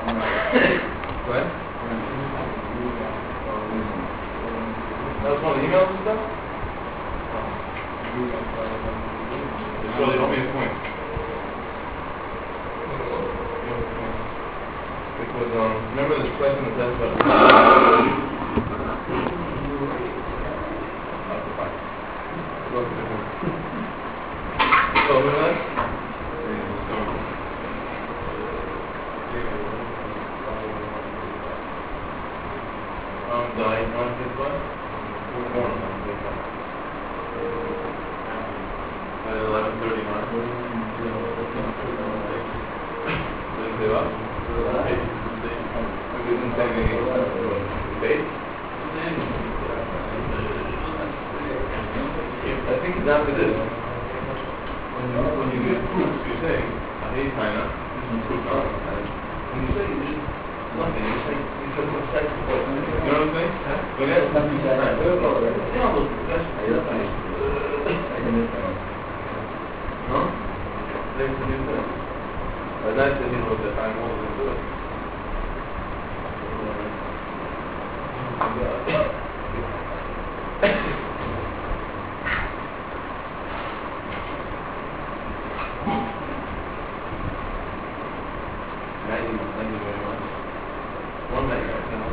What? That was one of the emails and stuff? It's really only a point. Because, remember this question that says about So, who knows? Dying on his butt? Born on his butt. At 11:39. Didn't give up? Didn't take any date? I think it's after this. When you give proofs, you say, I hate China, this is proof not. When you say nothing, you say what's sex. You know what I'm saying? When that's something that I don't know, no? There's a new thing. But that's the new that I'm all going to do it. Thank you very much. One night,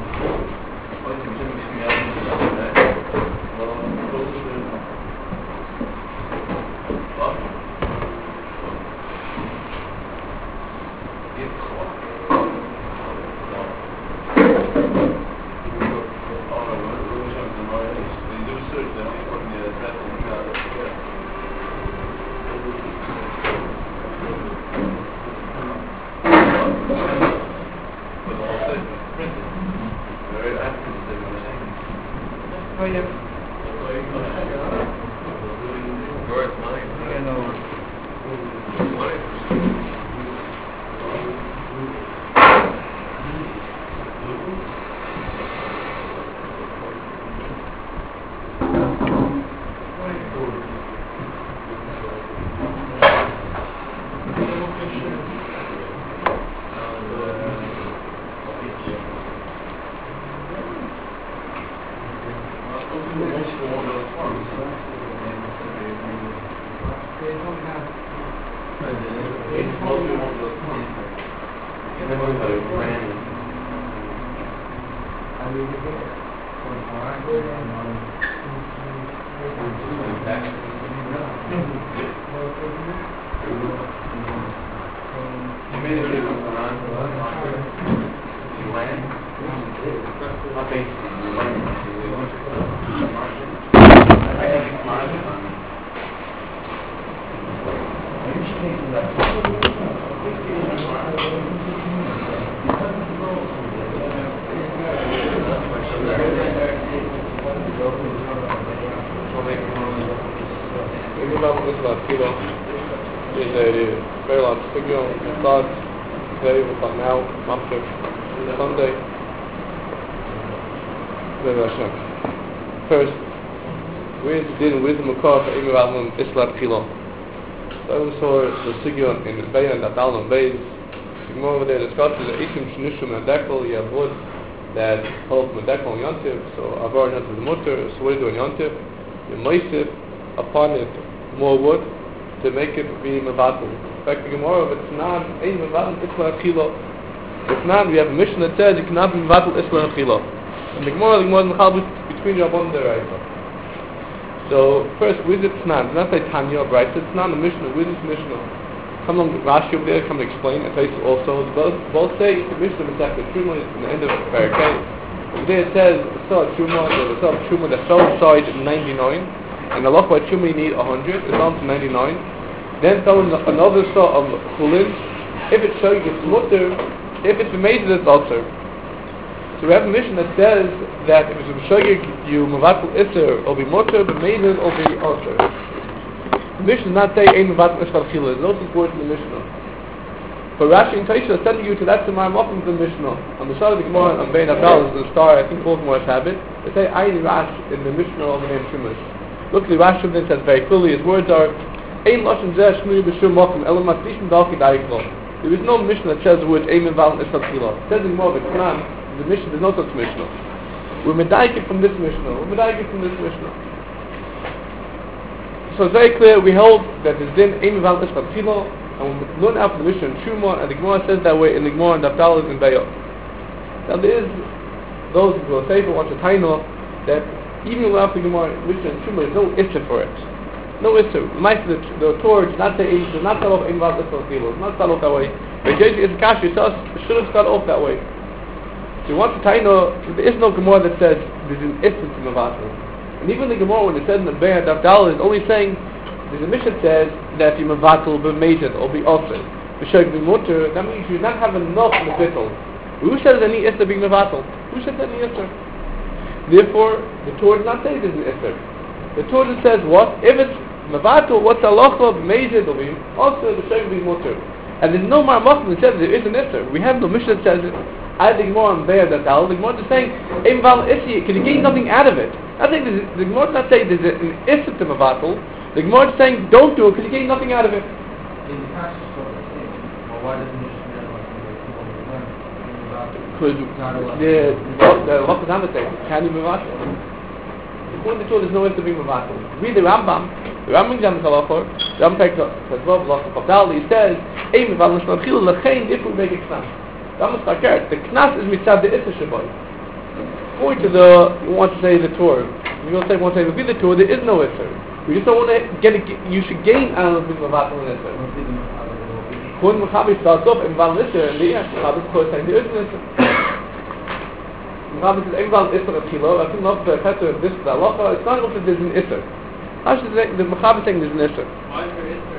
Sunday. First, where is the din with the Makar for Imir Alman Islat Kilo? So I saw the Sigyon in the Bayan that Alman Bays. More over there discusses the Isim Shnushum and Dekel. You have wood that holds Dekel and Yontif. So I've already into the mutter. So what do you do in Yontif? You moist upon it more wood to make it be Mavatal. In fact, the Gemara, if it's not a Mavatal Islat Kilo. If not, we have a mission that says you cannot be Mavatal Islat Kilo. And the Gemara between Rabban and Deraisa. So first, with it Tnan, it's not like Tanya or Braisa, it's not a Mishnah, with this Mishnah. Come along, Rashi over there, come and explain, and Taisa also. Both say it's a Mishnah, it's like the Truma, it's in the end of the Parakeh. Over there it says, the Saw Truma, the Saw Truma, the Saw side 99, and the Loch by Truma you need 100, it's on to 99. Then throw another Saw of Chulin, if it's showing it's mutter, if it's made it's also. So we have a mission that says that if it's a Meshogeg, you Mavatul Isser, will be Motor, but Mezid will be Osir. The mission does not say Ein Mavatul Isser Chila. There's no support in the Mishnah. But Rashi and Taisha are sending you to that Samar Mokum to the Mishnah. On the side of the Gemara, on Bein Abdal is the star, I think both Gemara's have it. They say Ein Rash in the Mishnah of the name Shumash. Look, the Rashi of says very clearly, his words are Ein Lashon Zeh Shmui B'Shum Mokum, Elam Matzishim Dalki Daiklo. There is no Mishnah that says the word Eim Val Isla Tchila. It says in more of it, the Mishnah, there's no such Mishnah. We're medayik from this Mishnah. So it's very clear, we hold that there's din Eim Val Isla Tchila, and we learn out from the Mishnah in Shuma, and the Gemara says that way in the Gemara and Abdallah and Bayot. Now there is those who will say, but watch a taino, that even without the Gemara, Mishnah and Shuma, there's no issa for it. No issa. The Torah does not start off Eim Val Isla Tchila. Does not start off that way. But Jesu is Kashi, it should have started off that way. So once the taino, there is no Gemara that says there's an issa to Mavatal. And even the Gemara, when it says in the Bayat Abdallah, is only saying, there's a Mishnah says that you Mavatal be majid or be offered. B'sheg be mutter, that means you not have enough in the bittul. Who says any issa being Mavatal? Who says any issa? Therefore, the Torah does not say there's an issa. The Torah says what? If it's Mavatal, what's halacha be majid or be offered, b'sheg be mutter. And there's no Marmach that says there is an issa. We have no Mishnah that says it. I think more on there that the Gemara is saying, Eim Val Issi, can you gain nothing out of it? I think the Gemara is not saying there's an issa to Mavatal. The Gemara is saying don't do it because you gain nothing out of it. Because the Rosh Hashanah says, can you Mavatal? According to Torah, there's no issa to be Mavatal. Read the Rambam. The Rambam examines halacha. The Rambam says, he says, Eim Val Isla Tchila Lechein if we make a knas. The Rambam starts the knas is mitzad the issa shaboy. According to you want to say the Torah. You want to say the Torah, there is no issa. We just don't want to you should gain out of being Mavatal in issa. According to Mechabi starts off Eim Val Isla, and the Mechabi of course saying there is an issa. Mechabi says Eim Val Isla Tchila. I think not the effect of this halacha. It's not enough that there's an issa. How should the Mechabi saying there's an issa? Why is there issa?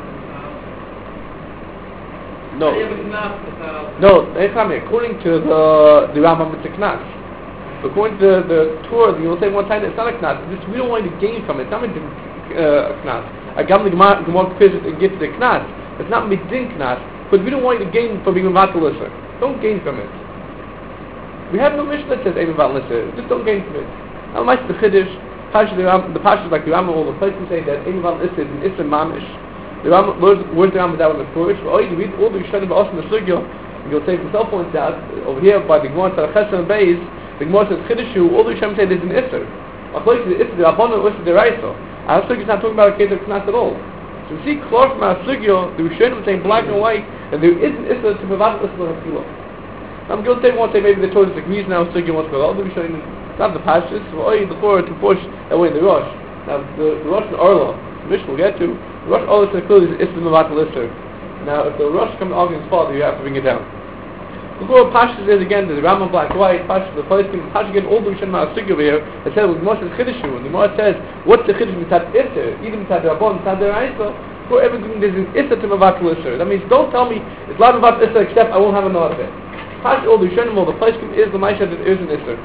No. According to the Rambam, it's a knas. According to the Torah, you'll say one time it's not a knas. We don't want to gain from it. It's not a knas. I got the Gemara and get to the knas. It's not midin knas, but we don't want you to gain from being Mavatal Isser. Don't gain from it. We have no Mishnah that says Eim Val Isser. Just don't gain from it. Now, the Chiddush, the Pashas like the Rambam, all the places say that Eim Val Isser is an Isser mamish. The Rambam, where's the Rambam that was the first? Well, you read all the Yishanim Ba'os in the Sugya, and you'll take himself points out, over here by the Gemara Tzarech and Beis, the Gemara says Chiddushu, all the Yishanim say there's an Isser. A place is the Isser, the Rabbanon, Isser, the Raisa. Our Sugya is not talking about a case of Knas at all. So we see clear from our Sugya, the Yishanim saying black and white, and there is an Isser to Mavatal Isser Hakila. I'm going to say maybe the Torah is like me now, Sugya wants to go, all the Yishanim, not the Pashas, well, the Torah to push away the Rosh. Now, the Rosh and Orla, the Mishnah will get to, Rosh always includes Isser Mavatal Isser. Now, if the Rosh comes arguing his father, you have to bring it down. The Gemara Pashas is again the Rambam black white Pashas the first thing Pashas again all the Rishonim are over here. It says with Moshe Chiddushu, and the Gemara says what's the Chiddush mitzad Isser, even mitzad Rabban, mitzad Deraisa. For everything there's an Isser to Mavatal Isser. That means don't tell me it's not Mavatal Isser except I won't have another bit. Pashas all the Rishonim all the first thing is the Maisha that is an Isser.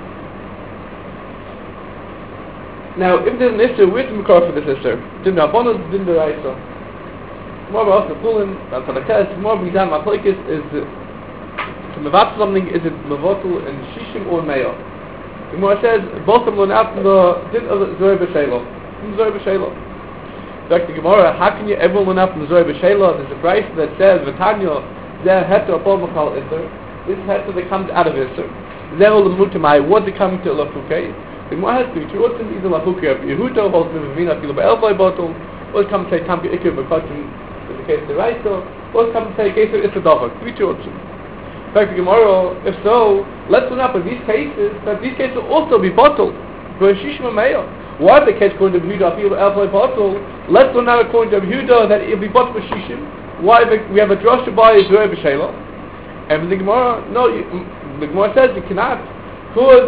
Now, if there's an Isser, where's the Makar for this Isser? Din Rabbanon, Din Deraisa. More about the Pulin, that's on the test. More about Mizan Machlekes is to Mavatal something, is it Mavatal and Shishim or Meah? The Gemara says both of them learn out from the Din of Zohar B'Sheila. From Zohar B'Sheila. In fact, the Gemara, how can you ever learn out from Zohar B'Sheila? There's a price that says V'Tanya Zeh Heter Apol Machal Isser. This Heter that comes out of Isser. Zeh Ol Mutamai. What's it coming to Lafukei? The Gemara has to be true. What's in either Lafukei of Yehuda holds Mivavina Filo Ba'Elvai Bottle. What's coming to say Tampi Ikir B'Kachim in the case of the Raisa? What's coming to say case of Isser Dovak? Three choices. In fact, the Gemara, if so, let's learn up in these cases that these cases will also be bottled. Shishim and Meah. Why is the case according to Yehuda Filo Ba'Elvai Bottle? Let's learn out according to Yehuda that it will be bottled with Shishim. Why we have a drasha by Zohar B'Sheila? And the Gemara, no, the Gemara says you cannot, because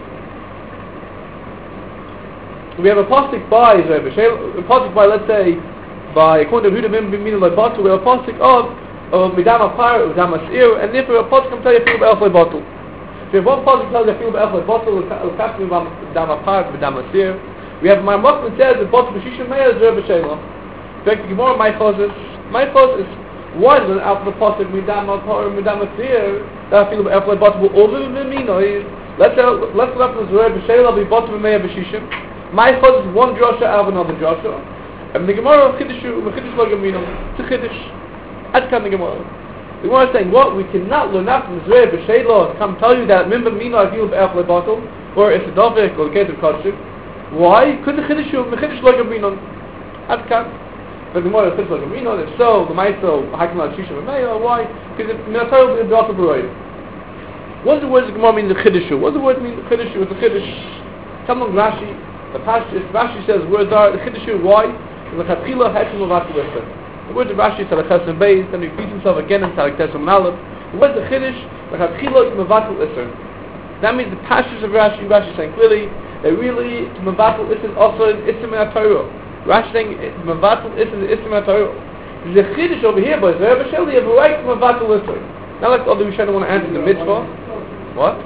we have a pasuk by Zohar B'Sheila, a pasuk by, let's say, by according to Yehuda B'Mina Lai Bottle, we have a pasuk of Midam Apar, Midam Asir, and therefore a pasuk can tell you Filo Ba'Elvai Bottle. So if one pasuk tells you Filo Ba'Elvai Bottle, it'll capture Midam Apar, Midam Asir. We have my Mokman says the bottle B'Shishim Meah is Zohar B'Sheila. In fact, the Gemara, my cause is, why is it out of the pasuk Midam Apar, Midam Asir, that Filo Ba'Elvai Bottle will all be Mino? Let's go up to Zohar B'Sheila, be bottle Meah B'Shishim. My cause is one drasha out of another drasha. And the Gemara Chiddush Lo Gemino, it's a Chiddush. That's kind of Gemara. The Gemara is saying, what? We cannot learn that from Zerei B'Sheila come tell you that Mimba Mina Afilu B'Echel Bottle, or it's a Dovik, or the case of Kodshik. Why? Couldn't the Chiddush Mechidush Like a Minon. That's cut. But the Gemara Chiddush Like a Minon, if so, the Maiso, Hakim Al Shisha V'Meya, why? Because if Minatayel will be B'Echel B'Roy. What does the word of the Gemara mean, the Chiddush? What does the word mean, the Chiddush? It's a Chiddush. Come on, Rashi. The Rashi says words are the Chiddush. Why? The Chatchila Hechim Levatul Isser. The words of Rashi is Talach Ches and Beis, then he repeats himself again in Talach Tes and Aleph. The words of Chiddush, the Chatchila Levatul Isser. That means the Pashas of Rashi is saying clearly that really to Mevatul Isser also in Isser Min HaTorah. Rashi saying Mevatul Isser is Isser Min HaTorah. There's a Chiddush over here, but Zerei B'Sheila you have a right to Mevatul Isser. Not like the other Rishonim want to answer the mitzvah. What?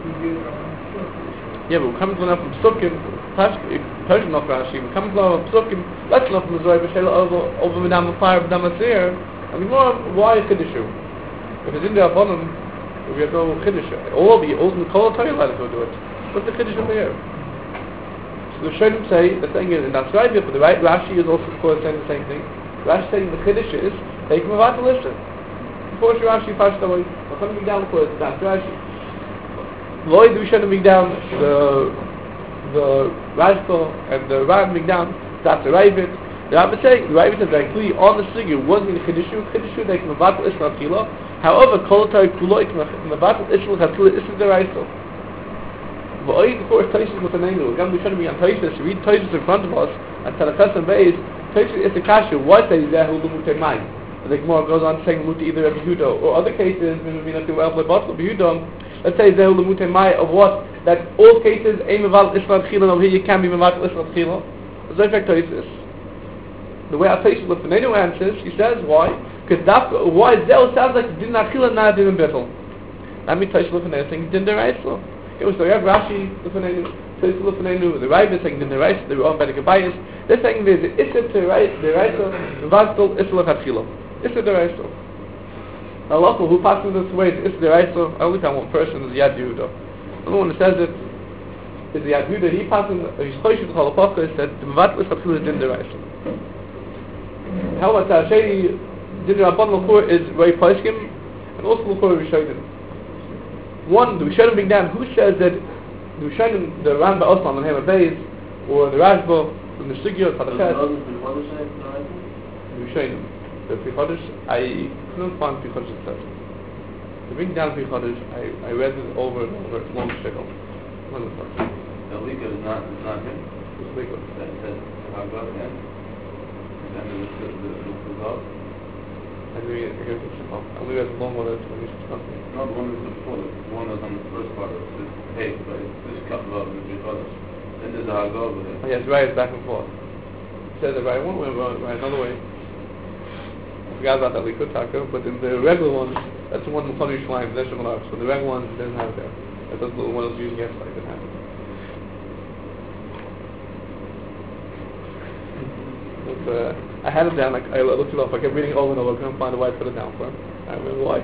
Yeah, but we're coming to learn from Psukim, Persian of Rashi, we're coming to learn from Psukim, let's learn from Zerei B'Sheila over Medam Fire, Medam Asir, and the more, why Chiddushu? If it's in the Abonim, we have no Chiddushu. All of you, all the Kol HaTorah let us go do it. What's the Chiddush over here? So the Rishonim say, the thing is, and that's right, but the right Rashi is also of course saying the same thing. Rashi saying the Chiddush is, take him about to listen. Before Rashi passed away, we're coming down the course, that's Rashi. Lloyd, we shouldn't be down the Rashba and the Rab being down, that's the Ravid. The Rabbi saying, the Ravid says very clearly, on the Sigur wasn't in Chiddushu, they can Mevatel Isra Tchila. However, Kol HaTorah Kulo, Mevatel Isra Tchila, Isra Deraisa. But all the course, Toshis with the Nenu, again, we shouldn't be on Toshis, read Toshis in front of us, and Talachas and Beis, Toshis is the Kasha, why say Zehu Lumutei Mai? And the Gemara goes on saying Muti either Rabbi Yehuda, or other cases, maybe not to Elf Lebot, Rabbi Yehuda, let's say Zehu Lumutei Mai, of what? That all cases, Ein Mevatel Isra Tchila, and over here you can be Mevatel Isra Tchila. There's no effect Toshis. The way our Toshis with the Nenu answers, he says, why? Because why Zehu sounds like Din Achila, not Din Betel. That means Toshis with the Nenu saying Din Deraisa. Okay, so you have Rashi with the Nenu, Toshis with the Nenu, the Ravid saying Din Deraisa, they were owned by the Gabayis. They're saying there's the Isra Deraisa, Mevatel Isra Tchila. Isra Deraisa. Now, local who passes this way is Isra Deraisa. I only found one person is Yad Yehuda. The one that says it is the Yad Yehuda. He passes. He's Choshit Chalapaka. He said the Mevatel Isra Tchila is Din Deraisa. How about Tashei Din Rabban L'Chor is very Paiskim and also L'Chor Rishonim. One, the Rishonim being down. Who says that the Rishonim, the Rambam Osman and Hema Beis, or the Rashba, the Sugya, Tadachet, the Rishonim. The Pri Chodesh, I couldn't find Pri Chodesh itself. To bring down Pri Chodesh, I read it over and over. It's long shekel. One of the thoughts. The Lika is not him? It's legal. That says Haggadah and the God? I knew it. Here's the shekel. I only read the long one. It's something. No, the one that's before it. The one that's on the first part of it. It says, hey, but this cut love in Pri Chodesh. Then there's a Haggadah with it. Oh, yes, right. It's back and forth. It says it right one way, right another way. I forgot about that Likud Taka, but in the regular ones, that's the one in Mechon Yerushalayim, there's Shemon Aruch. So the regular ones, it doesn't have it there. That's the one I was using yesterday, it didn't have it. I had it down, I looked it up, I kept reading it over and over, I couldn't find a way to put it down for him. I don't remember why.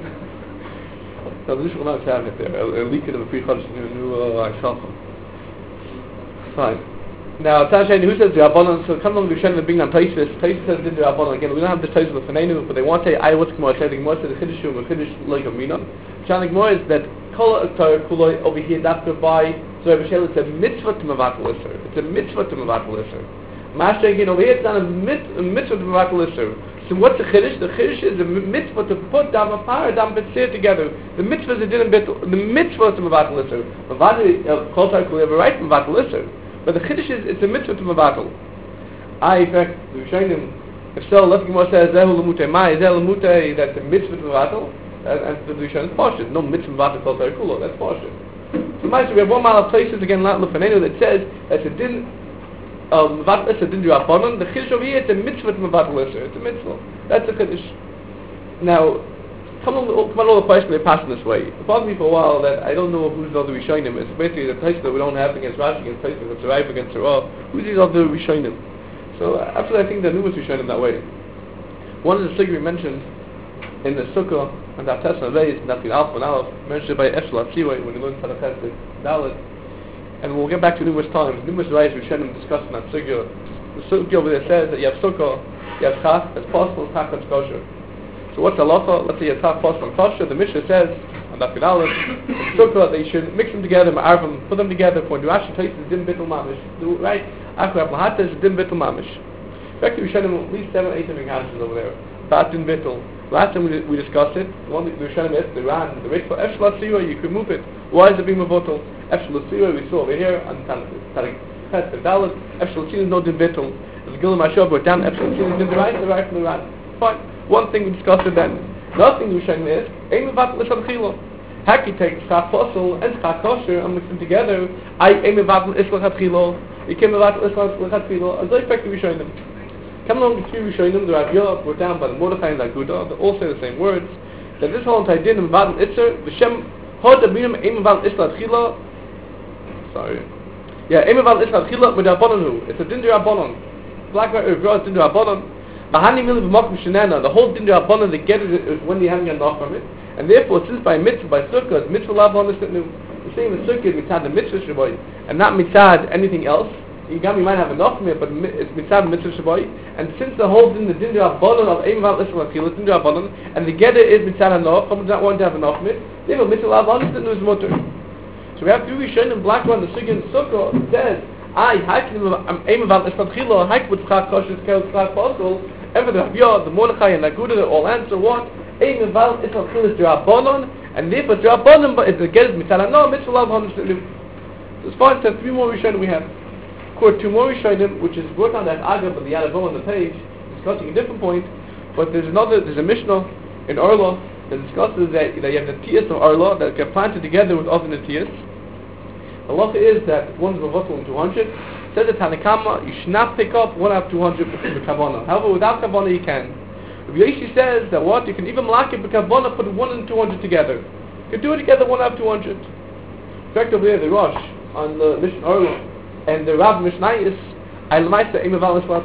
So the Shemon Aruch having it there, a Likud of a Pri Chodesh, new Shalchim. Fine. Now, Tasha, who says the Rabbanon? So come along to Rishonim and bring down Toshis. Toshis says the Rabbanon. Again, we don't have the Toshis of Fanenu, but they want to say, I what's Gemara say? The Gemara says the Chiddush and Chiddush like a Minon. Shani Gemara is that Kol HaTorah Kuloi over here, after by Zerei B'Sheila, it's a mitzvah to Mevatel Isser. It's a mitzvah to Mevatel Isser. Masha again over here, it's not a mitzvah to Mevatel Isser. So what's the Chiddush? The Chiddush is a mitzvah to put Dam Afar, Dam Betzir together. The mitzvah is a din bit. The mitzvah to Mevatel Isser. Mevatel Kol HaTorah Kuloi have a right to Mevatel Isser. But the Chiddush is, it's a mitzvah to Mevatel. In fact, the Rishonim, if so, let's Gemara says, Zehu L'Mutei Mai, Zehu L'Mutei, that's a mitzvah to Mevatel, and the Rishonim is Pashut. No mitzvah Mevatel Kol HaTorah Kulo, that's Pashut. So we have one mile of places, again, Lat L'Fanenu, that says, that's a din, Mevatel Isser, din D'Rabbanan, the Chiddush over here, it's a mitzvah to Mevatel Isser, it's a mitzvah. That's the Chiddush. Now, come on all the questions they pass in this way. It bothered me for a while that I don't know who's the other Rishonim. It's basically the place that we don't have against Rashi, against places that survive against Torah. Who's these other Rishonim? So actually I think there are numerous Rishonim that way. One is the Sigri mentioned in the Sukkah and that Tesla Veis, and that the Alpha and Aleph, mentioned by Eshla Tziway when he learned Talachas Dalit. And we'll get back to numerous times. Numerous ways Rishonim discussing that Sukkah. The Sukkah over there says that you have Sukkah, you have Chaf, it's possible, Chaf, it's kosher. So what's halacha? Let's say a top plus on kosher. The Mishnah says on that Aleph, sukkah they should mix them together, ma'arvim, put them together for Rashi places dim bitul mamish. Do right? Akhra lahata is dim bitul mamish. Effectively, we showed them at least 7 or 8 different houses over there. About dim bitul. Last time we discussed it. The one that we showed them is the ran, the rich for efshla sira. You can move it. Why is it being mavotel? Efshla sira we saw over here on Tarik Pet Dalit. Efshla sira is no dim bitul. The Gilum Ashov brought down efshla sira is dim right from the ran. Fine. One thing we discussed it then. Another thing we showed them is ein mevatel ishal chila. Haki takes chak fossil and chak kosher and mix them together. Ein mevatel ishal chilo. You can't mevatel ishal chilo. And so effectively we showed them. Come along the few Rishonim, the Rav Yoav brought down by the Mordechai and the Agudah, they all say the same words, that this whole entire din of Mevatel Itzer, V'shem Hod Abinim Ein Mevatel Isla Tchila, Ein Mevatel Isla Tchila M'D'Rabbanan. It's a din d'Rabbanan. Black Rav Yoav din d'Rabbanan. Mahani Mili B'Makom Shenana, the whole din d'Rabbanan they get is when they haven't gotten off from it. And therefore, since by mitzvah, by sukkah, it's mitzvah lav on the same as sukkah is mitzad the mitzvah shaboy, and not mitzad anything else. You might have enough from it, but it's mitzvah mitzvah shaboy. And since the whole din, the din d'Rabbanan of ein mevatel isla tchila, din d'Rabbanan, and the getter is mitzvah enough, someone not want to have enough from it, they have a mitzvah lav on the is mutter. So we have to be shown in black one the sukkah and sukkah says, hakim ein mevatel isla tchila, hakim with chak kosher kel chak fossil. Ever the Rav Yoav, the Mordechai and the Agudah, they all answer what? Ein mevatel isla tchila is d'Rabbanan, and therefore d'Rabbanan, but it's the getter is mitzvah no mitzvah lav on the. So as far as 3 more Rishonim we have. Of course, 2 more Rishonim, which is brought on that Agav of the Yadavon on the page, discussing a different point. But there's a Mishnah in Orla that discusses that you have the Tiyas of Orla that get planted together with other Tiyas. The halacha is that one is Mavatul in 200. Says the Tanakama, you should not pick up 1 out of 200 with Kavanah. However, without Kavanah you can. Rabbi Yoshi says that what? You can even lock it with Kavanah, put 1 and 200 together. You can do it together 1 out of 200. Effectively, the Rosh on the Mishnah Orla. And the Rav Mishnayis, Al-Maisa, Ein Mevatel Isla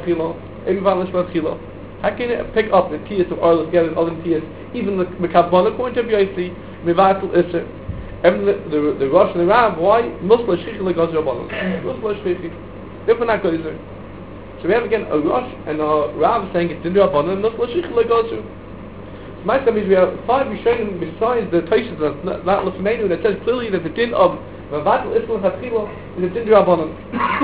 Tchila. How can you pick up the Tiyas of Orla together with other Tiyas? Even the Kavanah point of view, I see, Mevatel Isser. And the Rosh and the Rav, why? Musla Shchicha Legoz Rabbanon. Musla Shchicha. They're not good, is there? So we have again a Rosh and a Rav saying it's Din Rabbanon, Musla Shchicha Legoz. So my means we have 5 Rishonim besides the Taishas that's not Lefneinu that says clearly that the Din of Mevatel Isla Tchila is a din d'Rabbanan.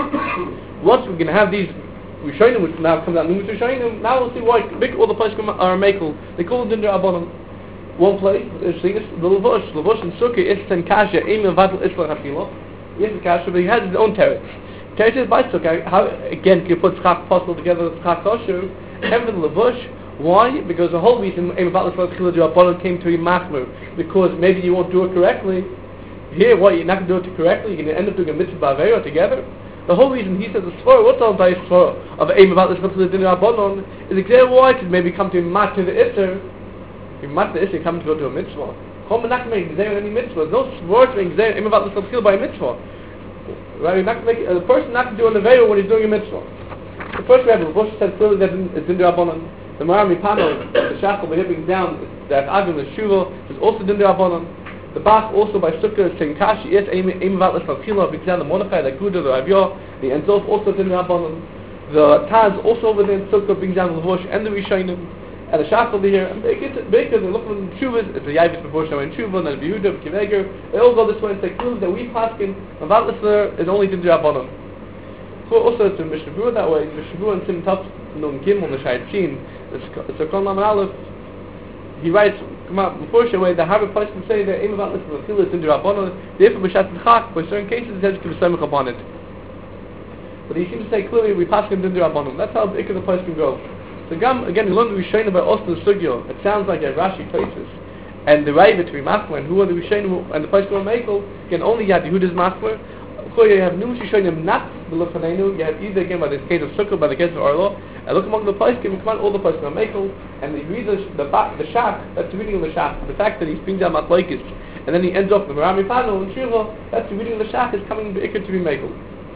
Once we're going to have these Rishonim, which now comes out numerous Rishonim, now we'll see why all the places are Mekel. They call it din d'Rabbanan. One place, the Levush and Sukkah is Tenkasha, Ein Mevatel Isla Tchila. Yes, the Kasha, but he has his own teretz. Teretz is by Sukkah. How again can you put Tzchak Posel together with Tzchak Kosher? And with the Levush, why? Because the whole reason Ein Mevatel Isla Tchila d'Rabbanan came to be Machmer, because maybe you won't do it correctly. Here, what, you're not going to do it correctly, you're going to end up doing a mitzvah ba'avera together. The whole reason he says the svara, what's all the svara of ein mevatel isla tchila din d'Rabbanan, is exactly why it maybe come to mat to the Isser. If mat to the Isser, come to go to a mitzvah. Chom not make gzeir any mitzvah. There's no svara to make gzeir ein mevatel isla tchila by a mitzvah. Right? You're not make the person not to do an avera when he's doing a mitzvah. The first Rebbe, the Bush said clearly that it's din d'Rabbanan. The Marami Pano, the Shachal, the hipping down, that Agam, the Shuva, is also din d'Rabbanan. The Bach also by Sukkah saying Kashi is Ein Mevatel Isla Tchila, because the Mordechai, the Agudah, the Rav Yoav, the Enzof also din d'Rabbanan. The Taz also over there in Sukkah brings down the Levush and the Rishonim, and the Shach over here. And because they look at the Shuvas, it's the Yavis before Shemay and Shuva, and the Yehuda, Kiveger. They all go this way and say clearly that we paskin Mevatel Isla is only din d'Rabbanan. So also it's in Mishnah Berurah that way. Mishnah Berurah and Sim Tav Nun Gimel the Shayat Shin. It's a Kol Lamed Aleph. He writes, before Shaway, the Harvard place can say that Ein Mevatel Isla Tchila is din d'Rabbanan. Therefore, B'Shat Chak, by certain cases, it says you can be Semech upon it. But he seems to say clearly we pass him din d'Rabbanan. That's how big the place can go. So again, we learned the Rishonim by Oslo Sugyo. It sounds like a Rashi places. And the Raiva to be Machmer, and who are the Rishonim and the place to be Mekel, can only have Yehuda's Machmer. You have numerous Rishonim not the Lefneinu. You have either again by the case of Sukkah, by the case of Orla. And look among the places, come on, all the places are Mekel. And he reads the Shach, that's the reading of the Shach. The fact that he brings down Matlaikis, and then he ends up with the Marami Pano and Shiva, that's the reading of the Shach is coming to Ikar to be Mekel.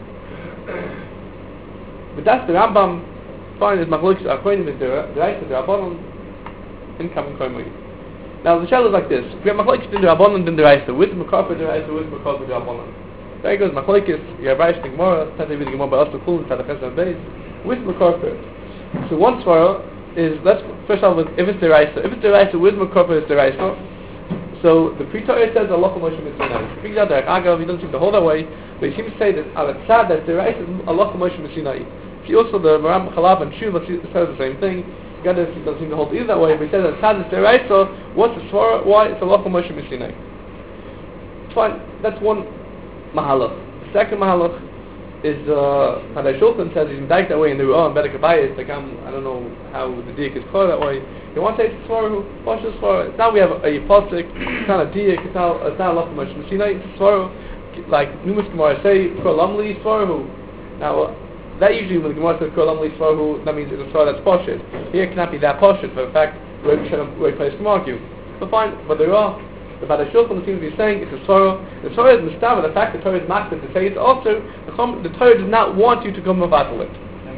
But that's the Rambam, fine, is Machlokes Achronim, is the right of the Rabbanon, incoming Koimoi. Now the shell is like this. We have Machlokes in the Rabbanon and the Raisa, with Mekar the Raisa, with Mekar the Rabbanon. There goes Machlokes, you have Raisa Gemara, Tata Vida Gemara by Oslo Kul, Tata Chesed Beis, with Mekar. So one svara is, let's first off with if it's deraisa. If it's deraisa, with Makopah is deraisa. So the Pre-Torah says Allah Moshe Sinai. He figures out that Agav, he doesn't seem to hold that way, but he seems to say that al tzad that deraisa is Allah Moshe Sinai. See also the Maram Chalav and Shuva says the same thing. God doesn't seem to hold either that way, but he says that tzad is deraisa. What's the svara? Why? It's Allah Moshe Sinai. Fine, that's one mahalach. The second mahalach is Hadai Shulchan says he's medayik that way in the Ru'ah and Bedek Abayis. Like I don't know how the diak is called that way. He wants to say it's svara who washes svara. Now we have a pasuk. It's not a diak. It's not Allah Moshe Sinai. It's svara. Like numerous Gemara say Kolamli svara who. Now that usually when the Gemara says Kolamli svara who, that means it's a svara that's poshut. Here it cannot be that poshut. But in fact, where place can argue. But fine. But there are. The Badai Shulchan seems to be saying it's a sorrow. The sorrow is mistava. The fact the Torah is makbid to say it's also the Torah does not want you to come mevatel it.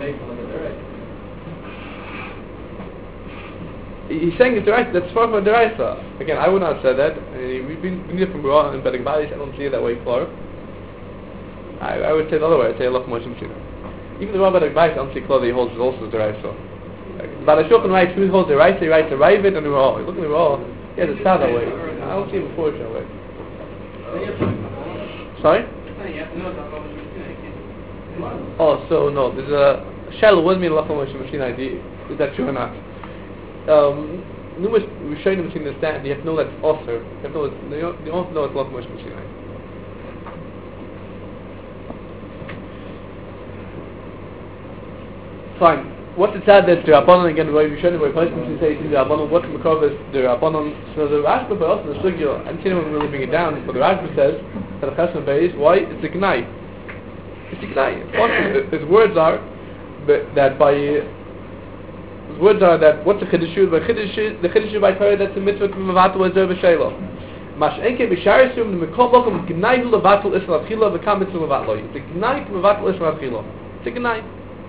He's saying it's deraisa. That's far from deraisa. Again, I would not have said that. We've been from Ruah and Bedek Abayis. I don't see it that way, clear. I would say the other way. I'd say Allah Moshe Sinai. Even the Ruah Bedek Abayis, I don't see clear that he holds is also deraisa. Badai Shulchan writes who holds deraisa. He writes a Ravid and a Ruah. Look at the Ruah. He has a sound that way. I don't see him before that way. Sorry? Oh, so no, there's a shell. What does mean Allah Moshe Sinai? Is that true or not? Numerous Rishonim seem to understand. You have to know that's also. You have to know you also know it's Allah Moshe Sinai. Fine. What's the tzad that's the Rabbanon again? Where you shouldn't. Where person can say the Rabbanon. What's the Makopah is the Rabbanon? So the Rashba, but also the Sugya. I didn't see anyone really bring it down. But the Rashba says that the Chesed Beis. Why? It's a gnai. It's a gnai. His words are that by. His words are that what's the Chiddush? The Chiddush by Torah that's a mitzvah to mevatel ezeh b'sheila. Mashenke b'sharisum the Mikol Bokum gnai hu levatel isra atchila v'kam mitzvah mevatel. It's a gnai to mevatel isra atchila. It's a gnai.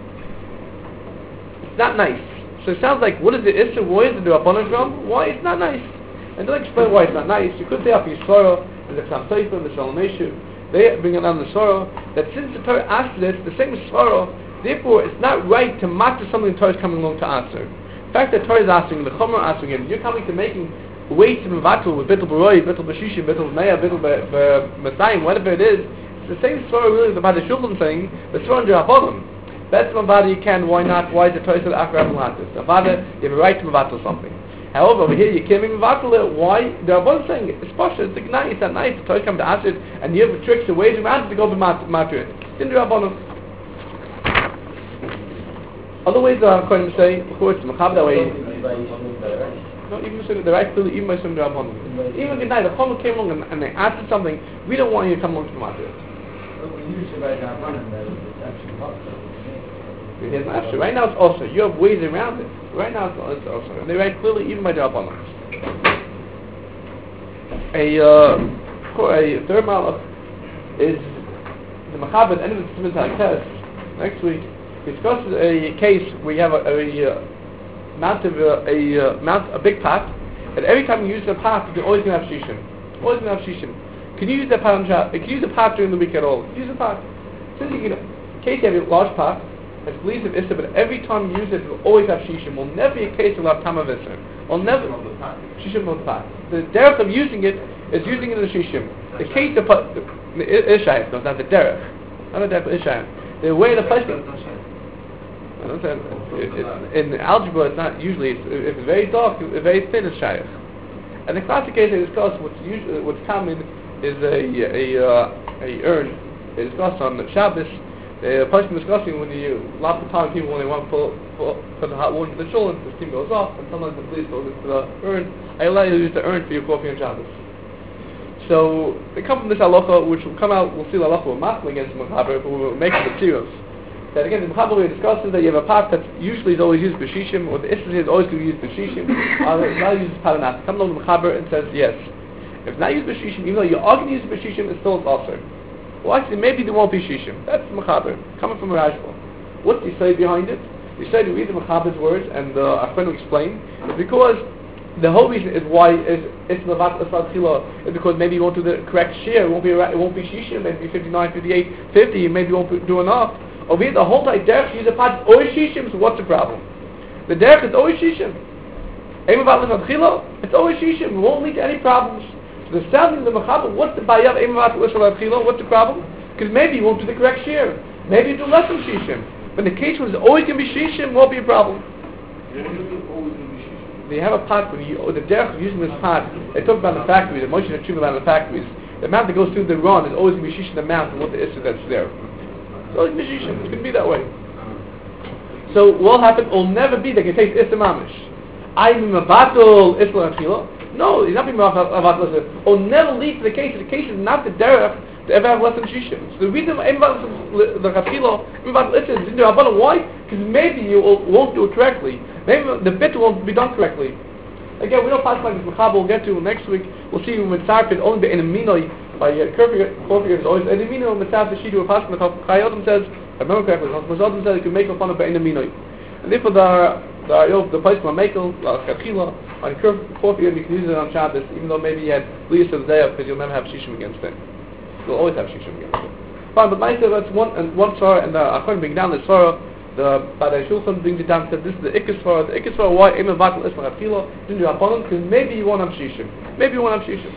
Not nice. So it sounds like, what is the issue? Why is it the Rabbanon from? Why it's not nice? And don't explain why it's not nice. You could say up Yisrael, and the Cham Sefer, the Shalom Meshu, they bring it down the Sorrow, that since the Torah asked this, the same as Sorrow, therefore it's not right to matter something the Torah is coming along to answer. The fact that Torah is asking, the Chomer asking it, you're coming to making ways to mevatel with Bittul Baroi, Bittul Bashishim, Bittul Meya, Bittul Messiah, whatever it is, it's the same Sorrow really the Badai Shulchan saying, the Sorrow and Rabbanon. That's Mavada you can, why not? Why is the Torah said Akram Latis? Mavada, you have a right to Mavatel something. However, over here you can't even Mavatel it. Why? The Rabban saying it's Pasha, it's like nice, it's not nice. The Torah comes to answer it, and you have tricks and ways around it to go to matter it. Didn't the Rabban? Other ways are according to say, of course, Machab that way. No, even the right to even by some Rabban. Even good night, the Chomer came along and they answered something. We don't want you to come along to matter it. Right now it's also. You have ways around it. Right now it's also. And they write clearly even by the Rabbanon. A third malach is the Machaber at the end of the Tzimtzah test next week discusses a case where you have a big pot, and every time you use the pot, you're always going to have shishim. Always going to have shishim. Can you use that pot on Shabbat? Can you use the pot during the week at all? Use the pot. Since you can, in case you have a large pot, it's believed of Issa, but every time you use it, you'll always have shishim. Will never be a case of have tam of Issa. Will never shishim of the pot. The derech of using it is using it in the shishim. The case of Ishayim, no, not the derech. Not the derech of Ishayim. The way the placement. In algebra, it's not usually. If it's very dark, it's very thin, it's shaykh. And the classic case they discuss what's common is a urn. They discuss on Shabbos. The person discussing when lots of times people when they want to put the hot water into the children, the steam goes off, and sometimes the police goes into the urn. I allow you to use the urn for your coffee on Shabbos. So they come from this halacha, which will come out. We'll see the halacha with Machla against the Mechaber, but we'll make it the serious. That again, the Mechaber we discussed is that you have a pot that usually is always used for shishim, or the Issa is always going to be used for shishim. Now use pot or not. Come along the Mechaber and says yes. If not used for shishim, even though you are going to use it for shishim, it's still also. Well, actually, maybe there won't be shishim. That's the Mechaber, coming from a Rashba. What's the say behind it? The say to read the Mechaber's words, and our friend will explain, is because the whole reason is why it's Levat Asad Chila is because maybe you won't do the correct share. It won't be shishim. Maybe 59, 58, 50. Maybe you won't do enough. Over here, the whole time derech use a pot or shishim. So what's the problem? The derech is always shishim. Ema vatlas adchila, it's always shishim. It won't lead to any problems. So the sounding the mechaber, what's the bayah of ema vatlas adchila? What's the problem? Because maybe you won't do the correct share. Maybe you do less than shishim. But in the case where it's always going to be shishim, won't be a problem. They have a pot when the derech of using this pot. They talk about the factory. The Moshe Hashem about the factories. The amount that goes through the run is always going to be shishim the amount of what the issue that's there. It's always going to be shishim. It's going to be that way. So what will happen? It will never be that you take issa mamish. I'm mevatel isla achila. No, he's not being mevatel. It will never lead to the case. The case is not the derech to ever have less than shishim. So the reason the achila, why? Because maybe you won't do it correctly. Maybe the bit won't be done correctly. Again, we don't pass like this Mechab we'll get to next week. We'll see when Mitzarf can only be in a minoi by Korfiger is always in a minoi Mitzarf the Shidu of Pasman Chayyodam says, I remember correctly, Chayyodam says you can make a fun of in a minoi. And therefore the place for Mekel, Chachila, on Korfiger you can use it on Shabbos, even though maybe you had Liyas of Zayah because you'll never have Shishim against it. You'll always have Shishim against it. Fine, but Ma'aseh, that's one Svarah, and according to down the Svarah, the Badai Shulchan brings it down and said this is the Ikkas Svarah. The Ikkas Svarah, why Ema Vatal Isma Chachila didn't do Rabbanon? Because maybe you won't have Shishim. Maybe you won't have Shishim.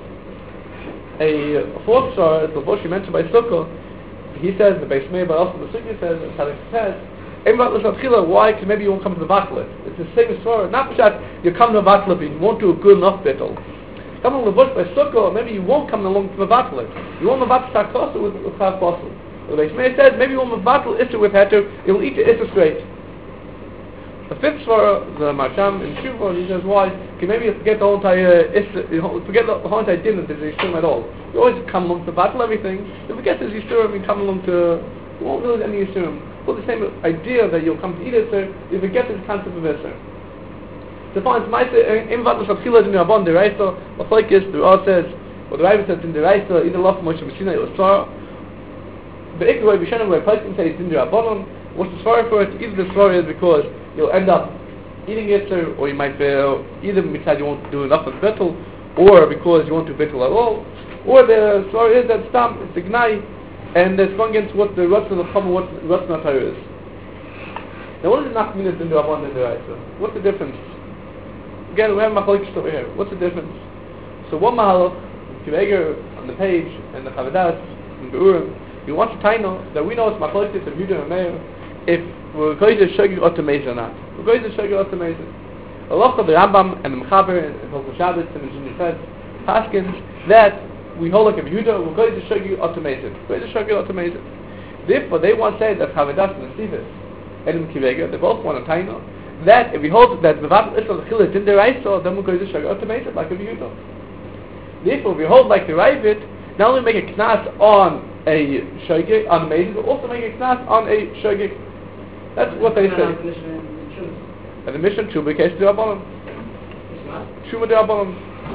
A fourth Svarah is the Voshi mentioned by Sukkah. He says, the Beis Meir, but also the Sukkah says, and Talik says, Ema Vatal Isma Chachila, why? Because maybe you won't come to the Vatalit. It's the same Svarah. Not that you come to the Vatalit, but you won't do a good enough bittul. Come along the bush by Sukkah, maybe you won't come along to the Vatalit. You won't Mavatal Taktosa with Chav Posel. The Beis Meir says, maybe you won't Mavatal Issa with Heter, you'll eat the Issa straight. The fifth Svarah, the Marsham in Shuvah, he says, why? Because maybe you forget the whole entire Issa, forget the whole entire dinner, there's a Yishurim at all. You always come along to Vatal everything, you forget there's Yishurim, you come along to, you won't lose any Yishurim. Well, the same idea that you'll come to eat Issa, you forget this concept of Issa. The point is, Im Vatal Shabchila in the Rabban, the Raisa, Machlokes, the Ra says, or the Rabbi says in the Raisa, either Lof Moshe Messina or Svarah. The Ikra Vishanim where a person says in the Rabbanon, what's the Svarah for it? Either the Svarah is because you'll end up eating it, or you might feel either because you won't do enough of bittul, or because you won't do bittul at all, or the Svarah is that stam, it's the Gnai, and it's going against what the Ratzon of Chama, what the Ratzon of Torah is. Now what is the Nachminas in the Rabbanon and the Raisa? What's the difference? Again, we have Machlokes over here. What's the difference? So one Mahalach, Kiveger on the page, and the Chavadas, and Beurim, we want to know that we know it's Machlokes of Yehuda and Meir, if we're going to Shogeg Otamez or not. We're going to Shogeg Otamez. Allah of the Rambam and the Mechaber and Hilchot Shabbos and the Junior Fed, Paskins, that we hold like a Yehuda, we're going to Shogeg Otamez. We're going to Shogeg Otamez. Therefore, they want to say that Chavadas and the Sivis and Kiveger, they both want to know that if we hold that the Vatal Isla Chila is in the Raisa, then we're going to Shogeg Otamez like a Yehuda. Therefore, if we hold like the Ravid, not only make a knas on a Shogeg, on a Mezid, but also make a knas on a Shogeg. That's what they say. And the Mishnah Truma case to Rabbanon. Truma to Rabbanon.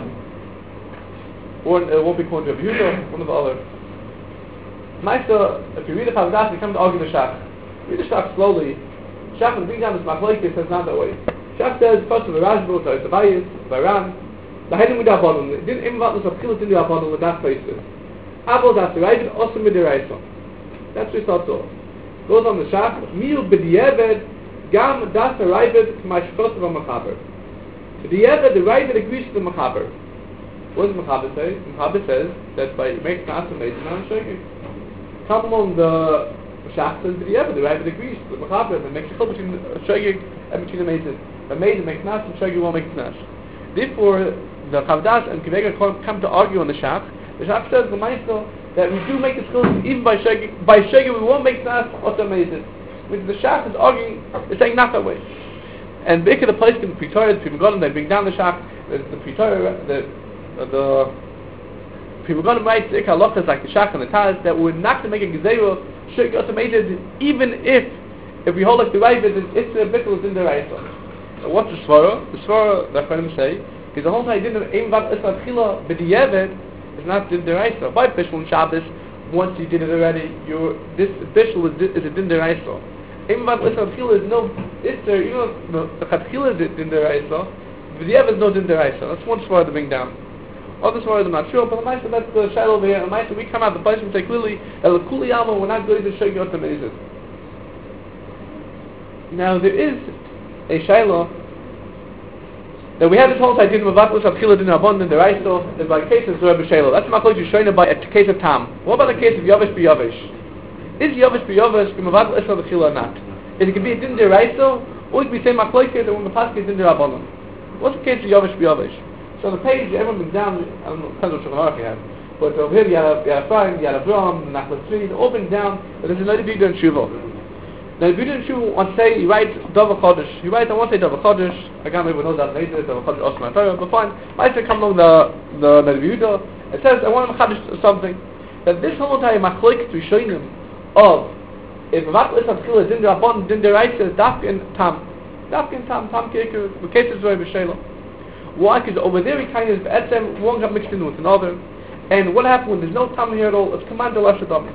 Or it won't be called Rabbi Yehuda, one of the other. Meister, if you read the Chavadas, you come to argue the Shach. Read the Shach slowly. Shach will bring down this Machlokes says not that way. Shach says, first of the Rajbo, the Bayis, the Ran, the Heidim with the Rabbanon. It didn't even want to kill it in the Rabbanon with that basis. Abel das Ravid, also with the Raisa. That's what he starts off. Goes on the Shach, Miu b'di'eved, gam das Ravid, k'mashkos of a Mechaber. B'di'eved, the Ravid agrees to the Mechaber. What does the Mechaber say? The Mechaber says that by making knas and making on Shogeg. Come along the Shach says b'di'eved, the Ravid agrees to the Mechaber, and makes a chil between Shogeg and between the Mezid. The Mezid makes knas and Shogeg won't make knas. Therefore, the Chavadas and Kiveger come to argue on the Shach. The Shach says the Meister that we do make the schools even by Shogeg. By Shogeg we won't make knas or Mezid. Which the Shach is arguing, is saying not that way. And Bikah the place in the Pretoria, the people got them, they bring down the Shach, the Pretoria, the people got them right, the Ikah Lochas like the Shach and the Taz, that we're not going to make a Gezerah Shogeg or Mezid, even if we hold like the right, it's a Bikah is in the right. So what's the Svarah? The Svarah, the Chachamim say, because the whole time didn't aim about Isla Tchila, b'di'eved, is not din deraisa. By Bishul and Shabbos, once you did it already, this Bishul is a din deraisa. Aim about Isla Tchila is no, it's there, you know, the Chatchila is a din deraisa, b'di'eved is no din deraisa. That's one Svarah to bring down. Other Svarahs I'm not sure, but the Maisa, that's the shadow over here. The Maisa, we come out the place and say clearly, that the Kuli Alma, we're not going to Shogeg Otamez. Now there is a Shaila, that we have this whole idea of Mavatlus of Chila Din Rabban in the Raisto, is by case of Rebbe Shaila. That's my close to showing by a case of Tam. What about the case of Yavish B'Yavish? Is Yavish B'Yavish Mavatlus of the Chila or not? Is it can be a Din Raisto, or it can be saying my close case that when the Pasuk is Din Rabban. What's the case of Yavish B'Yavish? So on the page, everyone brings down, I don't know, depends what Shulchan Aruch you have, but over here you have Ephraim, you have Avraham, Nachlas Tzvi, all brings down, and there's another B'Yudah and Shuvah. Now the B'Yudah and Shuvah wants to say, he writes Dava Chodesh. He writes, I want to say Dava Chodesh, I can't remember knows that later, Dava Chodesh Osman Torah, but fine, might say come along the B'Yudah, it says, I want to Chodesh something, that this whole entire Machloek to show him of, if Vatlis of Chila, Din Rabban, Din Deraisa, Dafkin Tam Kirker, the cases where B'Shelah. Why? Because over there we kind of etzem one got mixed in with another, and what happened when there's no tam here at all? It's command lesser dummy.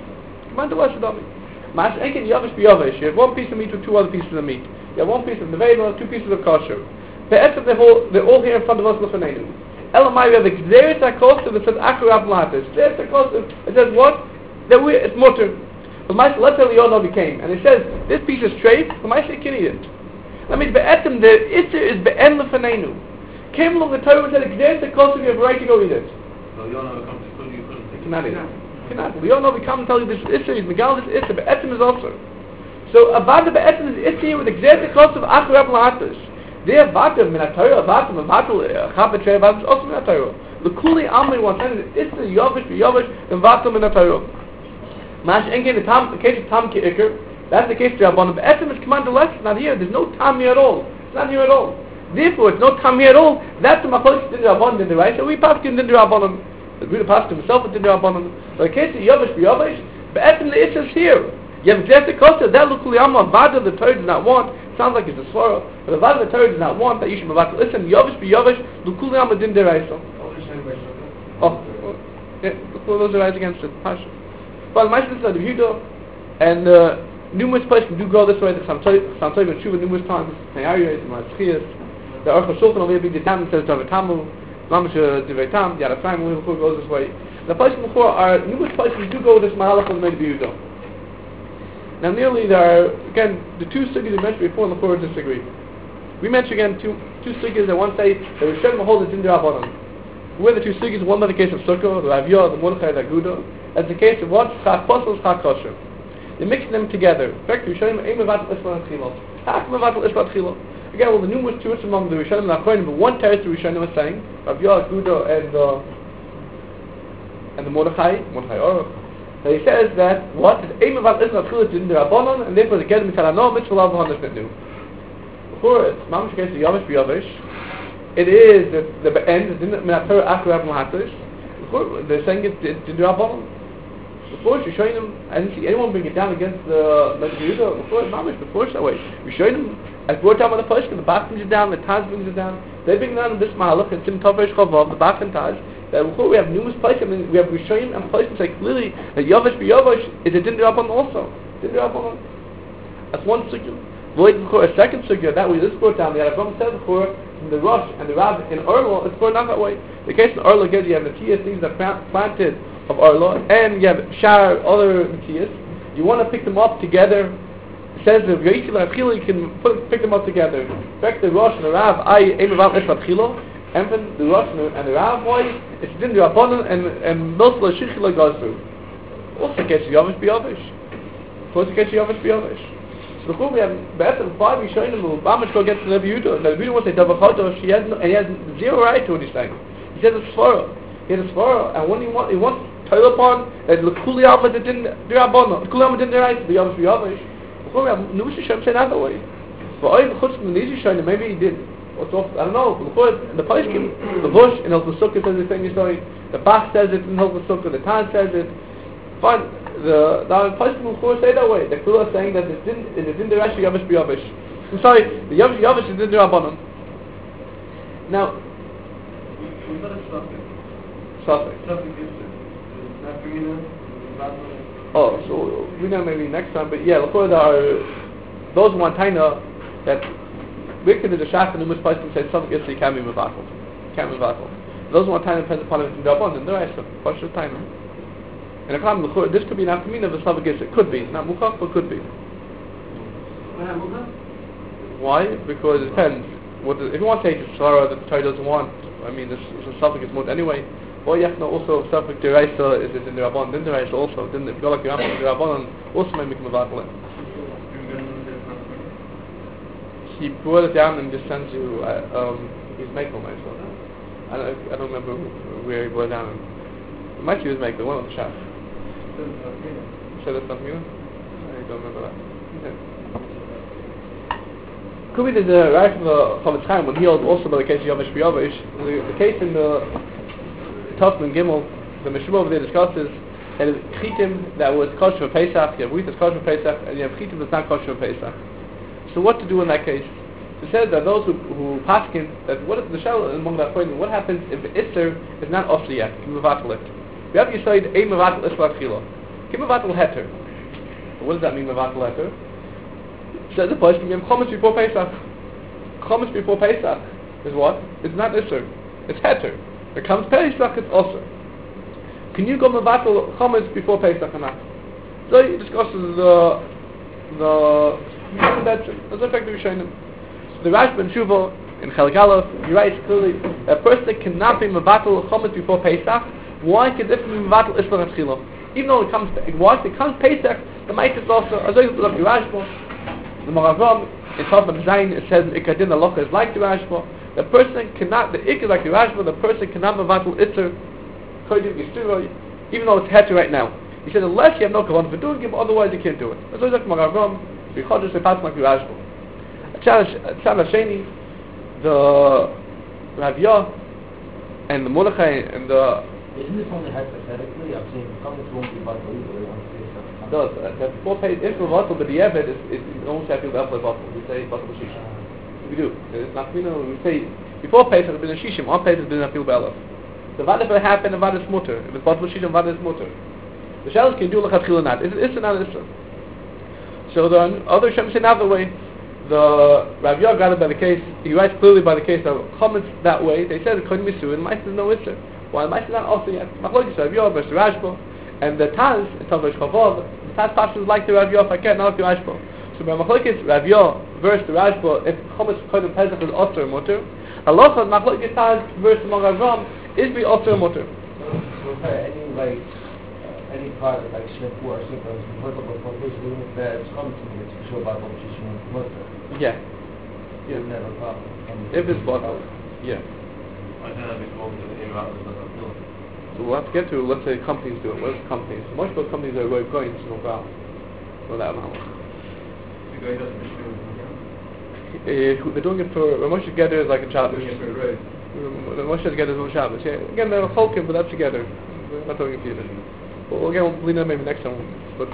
Mas enkin yavish b'yavish. You have one piece of meat with two other pieces of meat. You have one piece of nevela, two pieces of kosher. Be'etzem they're all here in front of us l'fanenu. Elamai we have the gzeres hakosav that says akar ablatis. Gzeres hakosav it says what? That it's mutter. But my let's say Leonov became, and it says this piece is straight. But my say can eat it. That means be'etzem the itzer is be'en l'fanenu. Came along the Torah and said, "There's the cost of you have a right to go eat it." So Yonah comes to tell you couldn't take it. Cannot eat it. Cannot. Leonah will come and tell you this is Issa, Megal this Issa, but Etzim is also. So Avada be'etzim is Issa with exactly cost of Achar Rab Lahatas. They have Vata min Torah, Vata min Vata, Chabad Shei Vata is also min Torah. The Kuli Amri wants to say Issa Yavish Yavish and Vata min Torah. Mash Enke the case of Tam Ki'ikr, that's the case of Rabbanim. Be'etzim is commanded less. Not here. There's no Tam here at all. It's not here at all. Therefore, it's not come here at all. That's the Machlokes Din Rabbanan in the right. So we pass Din Rabbanan. The Buddha passed himself with Din Rabbanan. But in case of Yavish B'Yavish, Be'etzim the Issa is here. You have exactly Kosta. That Lukuli Amon Vada the Torah does not want. Sounds like it's a svara, but the Vada the Torah does not want that you should Mavatal. Listen, Yavish B'Yavish Lukuli Amon Din Deraisa. Oh, yeah. Those are right against it. Pasha. But my sister the Yehuda and numerous places do go this way. The Samtoi Ben Shuva numerous times. Nayariya, Matzchias. The Aruch HaShulchan over here be the Tam says Davatamu, Mamash Divrei Tam, the Arafraim B'chur goes this way. The places B'chur are numerous places do go this Mahalach of the B'Yehuda. Now nearly there are again the two sugis we mentioned before in the B'chur disagree. We mentioned again two sugis that one say that we shouldn't hold the Din Rabbanan. Where the two sugis, one by the case of Sukkah, the Rav Yah, the Mordechai, the Aguda, as the case of what Chak Posel, Chak Kosher. They mix them together. In fact, we show them Ein Mevatel Isla Tchila. Hak Mevatel Isla Tchila. Again, well, the numerous tourists among the Rishonim and Achronim, but one teretz the Rishonim was saying, Rav Yah, Guda, and the Mordechai Aruch, that he says that what is Ein Mevatel Isla Tchila Din Rabbanan, and therefore the Gedem Mitzalano Mitzvah Lav V'Handash Mitnu. Before it's Mamash against the Yavish B'Yavish, it is the end, the Din Minatara Achar Rab L'Hatish. Before they're saying it's Din Rabbanan. Before you're showing them, I didn't see anyone bring it down against the Yehuda. Before it's that way. We're showing them, as brought down by the Pashkin, the Bach brings it down, the Taz brings it down. They bring down this Mahalach and Sim Tavresh Chavav, the Bach and Taz. That before we have numerous places, I mean, we have Rishonim and places say clearly that Yavish B'Yavish is a Din Rabbanan also. Din Rabbanan. That's one sugya. A second sugya, that way this brought down, the Arabam said before, from the Rosh and the Rab in Orla, it's brought down that way. The case in Orla gives you have the Tiyas, things that planted of Orla, and you have Shar, other Tiyas. You want to pick them up together. It says that you can pick them up together. In fact, the Rosh and the Rab, and then the Rosh and the Rav, why? It's Din Rabbanan and Milsla Shichila Gazru. Also the case of Yavish B'Yavish. Also the case of Yavish B'Yavish. So before we have better than 5, we're showing him Bamish go against the Rebbe Yehuda. The Rebbe Yehuda wants to say Davachotosh, he has zero right to what he's saying. He says it's Sfara. He has a Sfara, and when he wants to tell upon that L'Kuli Alma Din Rabbanan, L'Kuli Alma Din Deraisa, the Yavish B'Yavish. Before we have Numish Hashem say that way. But I Chutz from the Nizi showing him, maybe he did. I don't know. Before the Paishkim, the Bush in Hilchos Sukkah says the same story. The Bach says it in Hilchos Sukkah. The Tan says it. Fine. The Paishkim before say that way. The Kula is saying that it's Din Deraisa Yavish B'Yavish. I'm sorry. The Yavish B'Yavish is Din Rabbanan. Now. What is Suffix. Oh, so we know maybe next time. But yeah, before there are those one taina that. Wicked is a shach and numerous places say something else you can't be mevatel. Can't be mevatel. Those one time depends upon if it's in Rabban, and the rest of the time. And a common this could be an afkamina of the Slavic it could be, not mukach, but could be. Why? Because it depends. If you want to take a Svara that the Torah doesn't want, I mean, this suffix is mut anyway. Or you have to know also suffix deraisa is in the Rabban, din deraisa also. Then if you go like the Rabban, also may make mevatel it. He brought it down and just sends you his makel myself. I don't remember where he brought it down. It might be his makel, one of the shops. Said it's something. I don't remember that. Okay. Could be the right from the Chavetz Chaim when he held also by the case of Yavish B'Yavish. The case in the Tafman Gimel, the Mishmur over there discusses that chitim that was kosher for Pesach, you have wheat that's kosher for Pesach, and you have chitim that's not kosher for Pesach. So what to do in that case? It says that those who paskin that what if the shell among that point, what happens if the Isser is not osli yet? Can mevatel it? We have Yisrael a mevatel isla chila. Can mevatel heter? What does that mean mevatel heter? Says the place can be chometz before Pesach. Chometz before Pesach is what? It's not Isser. It's heter. It comes Pesach, it's osir. Can you go mevatel chometz before Pesach or not? So he discusses the that's effectively showing them. The Rash Ben Shuvo in Chelek Aleph, he writes clearly that a person cannot be mevatel chometz before Pesach. Why? Because if we mevatel isla natchila, even though it comes Pesach, the might is also as I look the Rashba, the Maravam in Tavman Zayin it says Ikadin Alocha is like the Rashba. The person cannot the Ik is like the Rashba. The person cannot mevatel itzer kodim yistura, even though it's heter right now. He said unless you have no kavanah for doing it, otherwise you can't do it. As I look Maravam. Because they pass like the Rashba. Tzad Hasheni, the Rav Yah, and the Mordechai, and the... Isn't this only hypothetically? I'm saying comments won't be about the legal. It does. That 4 page, if Vatal, but the Eved is almost happy with Vatal. We say Vatal B'Shishim. We do. It's not, we say, before Pesach it's been a Shishim, on Pesach it's been a Fil B'Elef. The Vad if it happened, the Vad is Mutter. If it's Vatal B'Shishim, Vad is Mutter. The Shellers can do L'chatchil or not. Is it not Issa? So the other Shem say another way. The Rav Yah got it by the case. He writes clearly by the case of comments that way. They said it couldn't be sued, and Ma'is is no Isser. Why Ma'is is not also yet? Machlokes Rav Yah versus Rashba, and the Taz in Tavrish Chavav. The Taz passes like the Rav Yah, if I can't, not like the Rashba. So by Machlokes Rav Yah versus the Rashba, if comments couldn't Pesach is Osir Mutter, Halacha Machlokes Taz versus Maravam is be Osir Mutter. Any part like Shnepur or Shnepur is portable for basically that it's coming to me, it's for sure about what she's doing. Yeah. Yeah. Never a problem. If it's bottle, yeah. I don't know before we do the email is not appeal. So we'll have to get to, let's say companies do it. What is companies? Most of those companies are very going to no problem. Without knowledge. The guy doesn't just do it. They're doing it for, Moshe Geder is like a Shabbos. Moshe Geder is on Shabbos. Yeah. Again, they're Cholkim, but that's together. We're not doing it either. Well, again, we'll lean on maybe next time. But,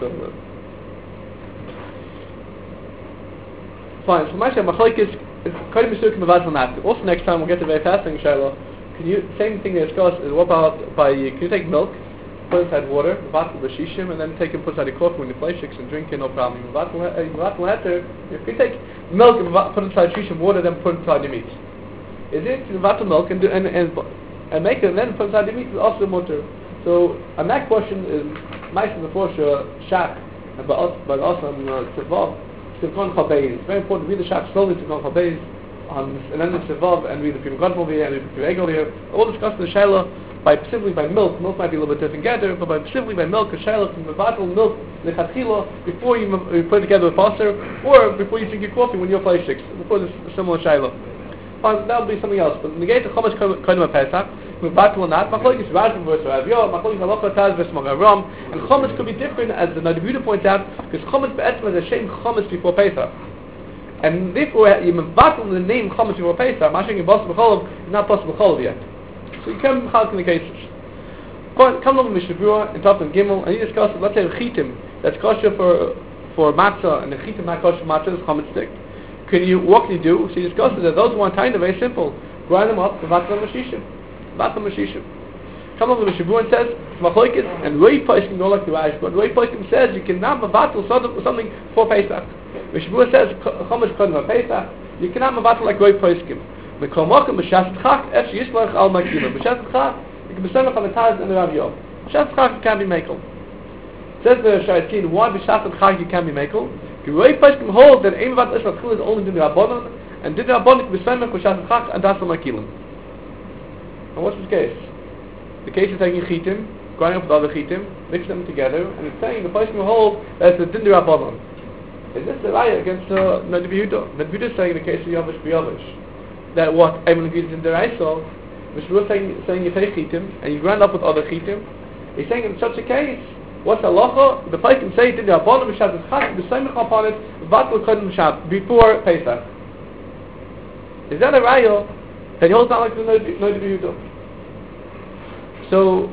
fine. So, Masha, Machlokes is quite a mistake in the Vad Nat. Also, next time we'll get to very fasting, Shiloh. Can you, same thing they discussed is what about can you take milk, put it inside water, Vatal B'Shishim, and then take and put it inside a coffee when you play shikes and drink it, no problem. Vatal Heter, if you take milk and put it inside Shishim water, then put it inside your meat. Is it Vatal milk and make it and then put it inside your meat is also mutter. So, and that question is nice before Shach, but also on Tzvav, Tzivkon Chabez. It's very important to read the Shach slowly, Tzivkon Chabez, and then the Tzvav, and read the Pirugad over here, and read the Pireg over here. All discussed the Shaila simply by milk. Milk might be a little bit different together, but simply by milk, a Shaila from the bottle milk, the Chatchila, before you put it together with Passer, or before you drink your coffee when you're play shikes, before this similar Shaila. That would be something else. But negate the Chomesh Kodim Pesach, Mevatel or not, Machlokes Rashba versus Rav Yah, Machlokes Halacha Taz versus Maravam, and Chomesh could be different, as the Nadibuda points out, because Chomesh Be'etzim is a shame Chomesh before Pesach. And therefore, you Mevatel the name Chomesh before Pesach, Mashing in Boston B'cholov is not possible B'cholov yet. So you can halk in the cases. Come along with Mishnah in Tafan Gimel, and he discusses, let's say, Chitim, that's kosher for matzah, and the Chitim not kosher for matzah is Chomesh stick. What can you do? So he discusses that those who want time, they're very simple. Grind them up, Vatal Mashishim. Vatal Mashishim. Come over to the Shavuot and says, Machlokes, and Roi Poskim don't like the Rash, but Roi Poskim says you cannot Vatal something for Pesach. The Shavuot says, Chomesh Kodim Pesach, you cannot Vatal like Roi Poskim. The Kolmokim, B'Shas Chak, Esh Yishlach Al Makila. B'Shas Chak, you can be sent on the Taz and the Rav Yah. B'Shas Chak, you can't be Mekel. Says the Shaitin, why B'Shas Chak you can't be Mekel? Geroi Paiskim hold that Ein Vat Isla Tchil is only Din Rabbanon, and Din Rabbanon can be Semech B'Shas Chak and Das Makilim. And what's the case? The case is taking Chitim, growing up with other Chitim, mixing them together, and it's saying the Paiskim hold that it's the Din Rabbanon. Is this the raya against Nadi B'Yehuda? Nadi B'Yehuda is saying in the case of Yavish B'Yavish that what Ayman agrees in the Raisa, Mishra is saying you take Chitim and you grind up with other Chitim. He's saying in such a case, what's halacha? The Paiskim say Din Rabbanon B'Shas Chak B'Semech upon it Vatul Kodim Shabbat before Pesach. Is that a raya? Then he holds not like the Nadi B'Yehuda. So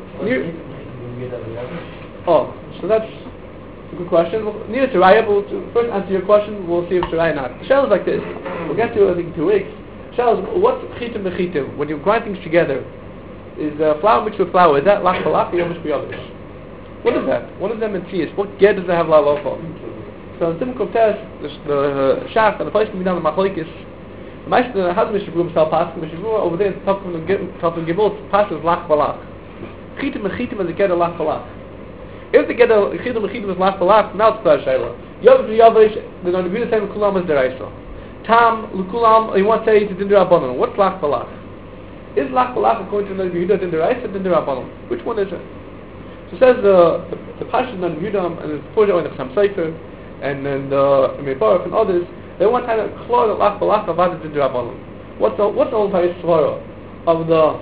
so that's a good question. Neither to raya, but to first answer your question, we'll see if it's raya or not. The shell is like this. We'll get to it, I think, in 2 weeks. Shell is, what's chitim b'chitim? When you grind things together, is flour mixed with flour, is that lach balach or yomish b'yomish? What is that? What does that mean? What get does it have la locha? So in Simon Test, the shaft and the place can be done in machlokes. The Meister has Mishabur himself passing. Mishabur over there, top of the Gibel, passes lach balach. Chitim b'chitim is a get a lach balach. If they get a chitim is lach balach, now it's Klar Shaila. Yovish v'yovish, the Nadi B'Yehuda saying l'kulam is deraisa. Tam l'kulam, you want to say it's din derabanan. What's lach balach? Is lach balach according to Nadi B'Yehuda din deraisa or din derabanan? Which one is it? So it says the Pashas Nadi B'Yehuda and the Forja in the Chassam Sofer and then the Mebarak and others, they want to clore that lach balach avad din derabanan. What's the only place of the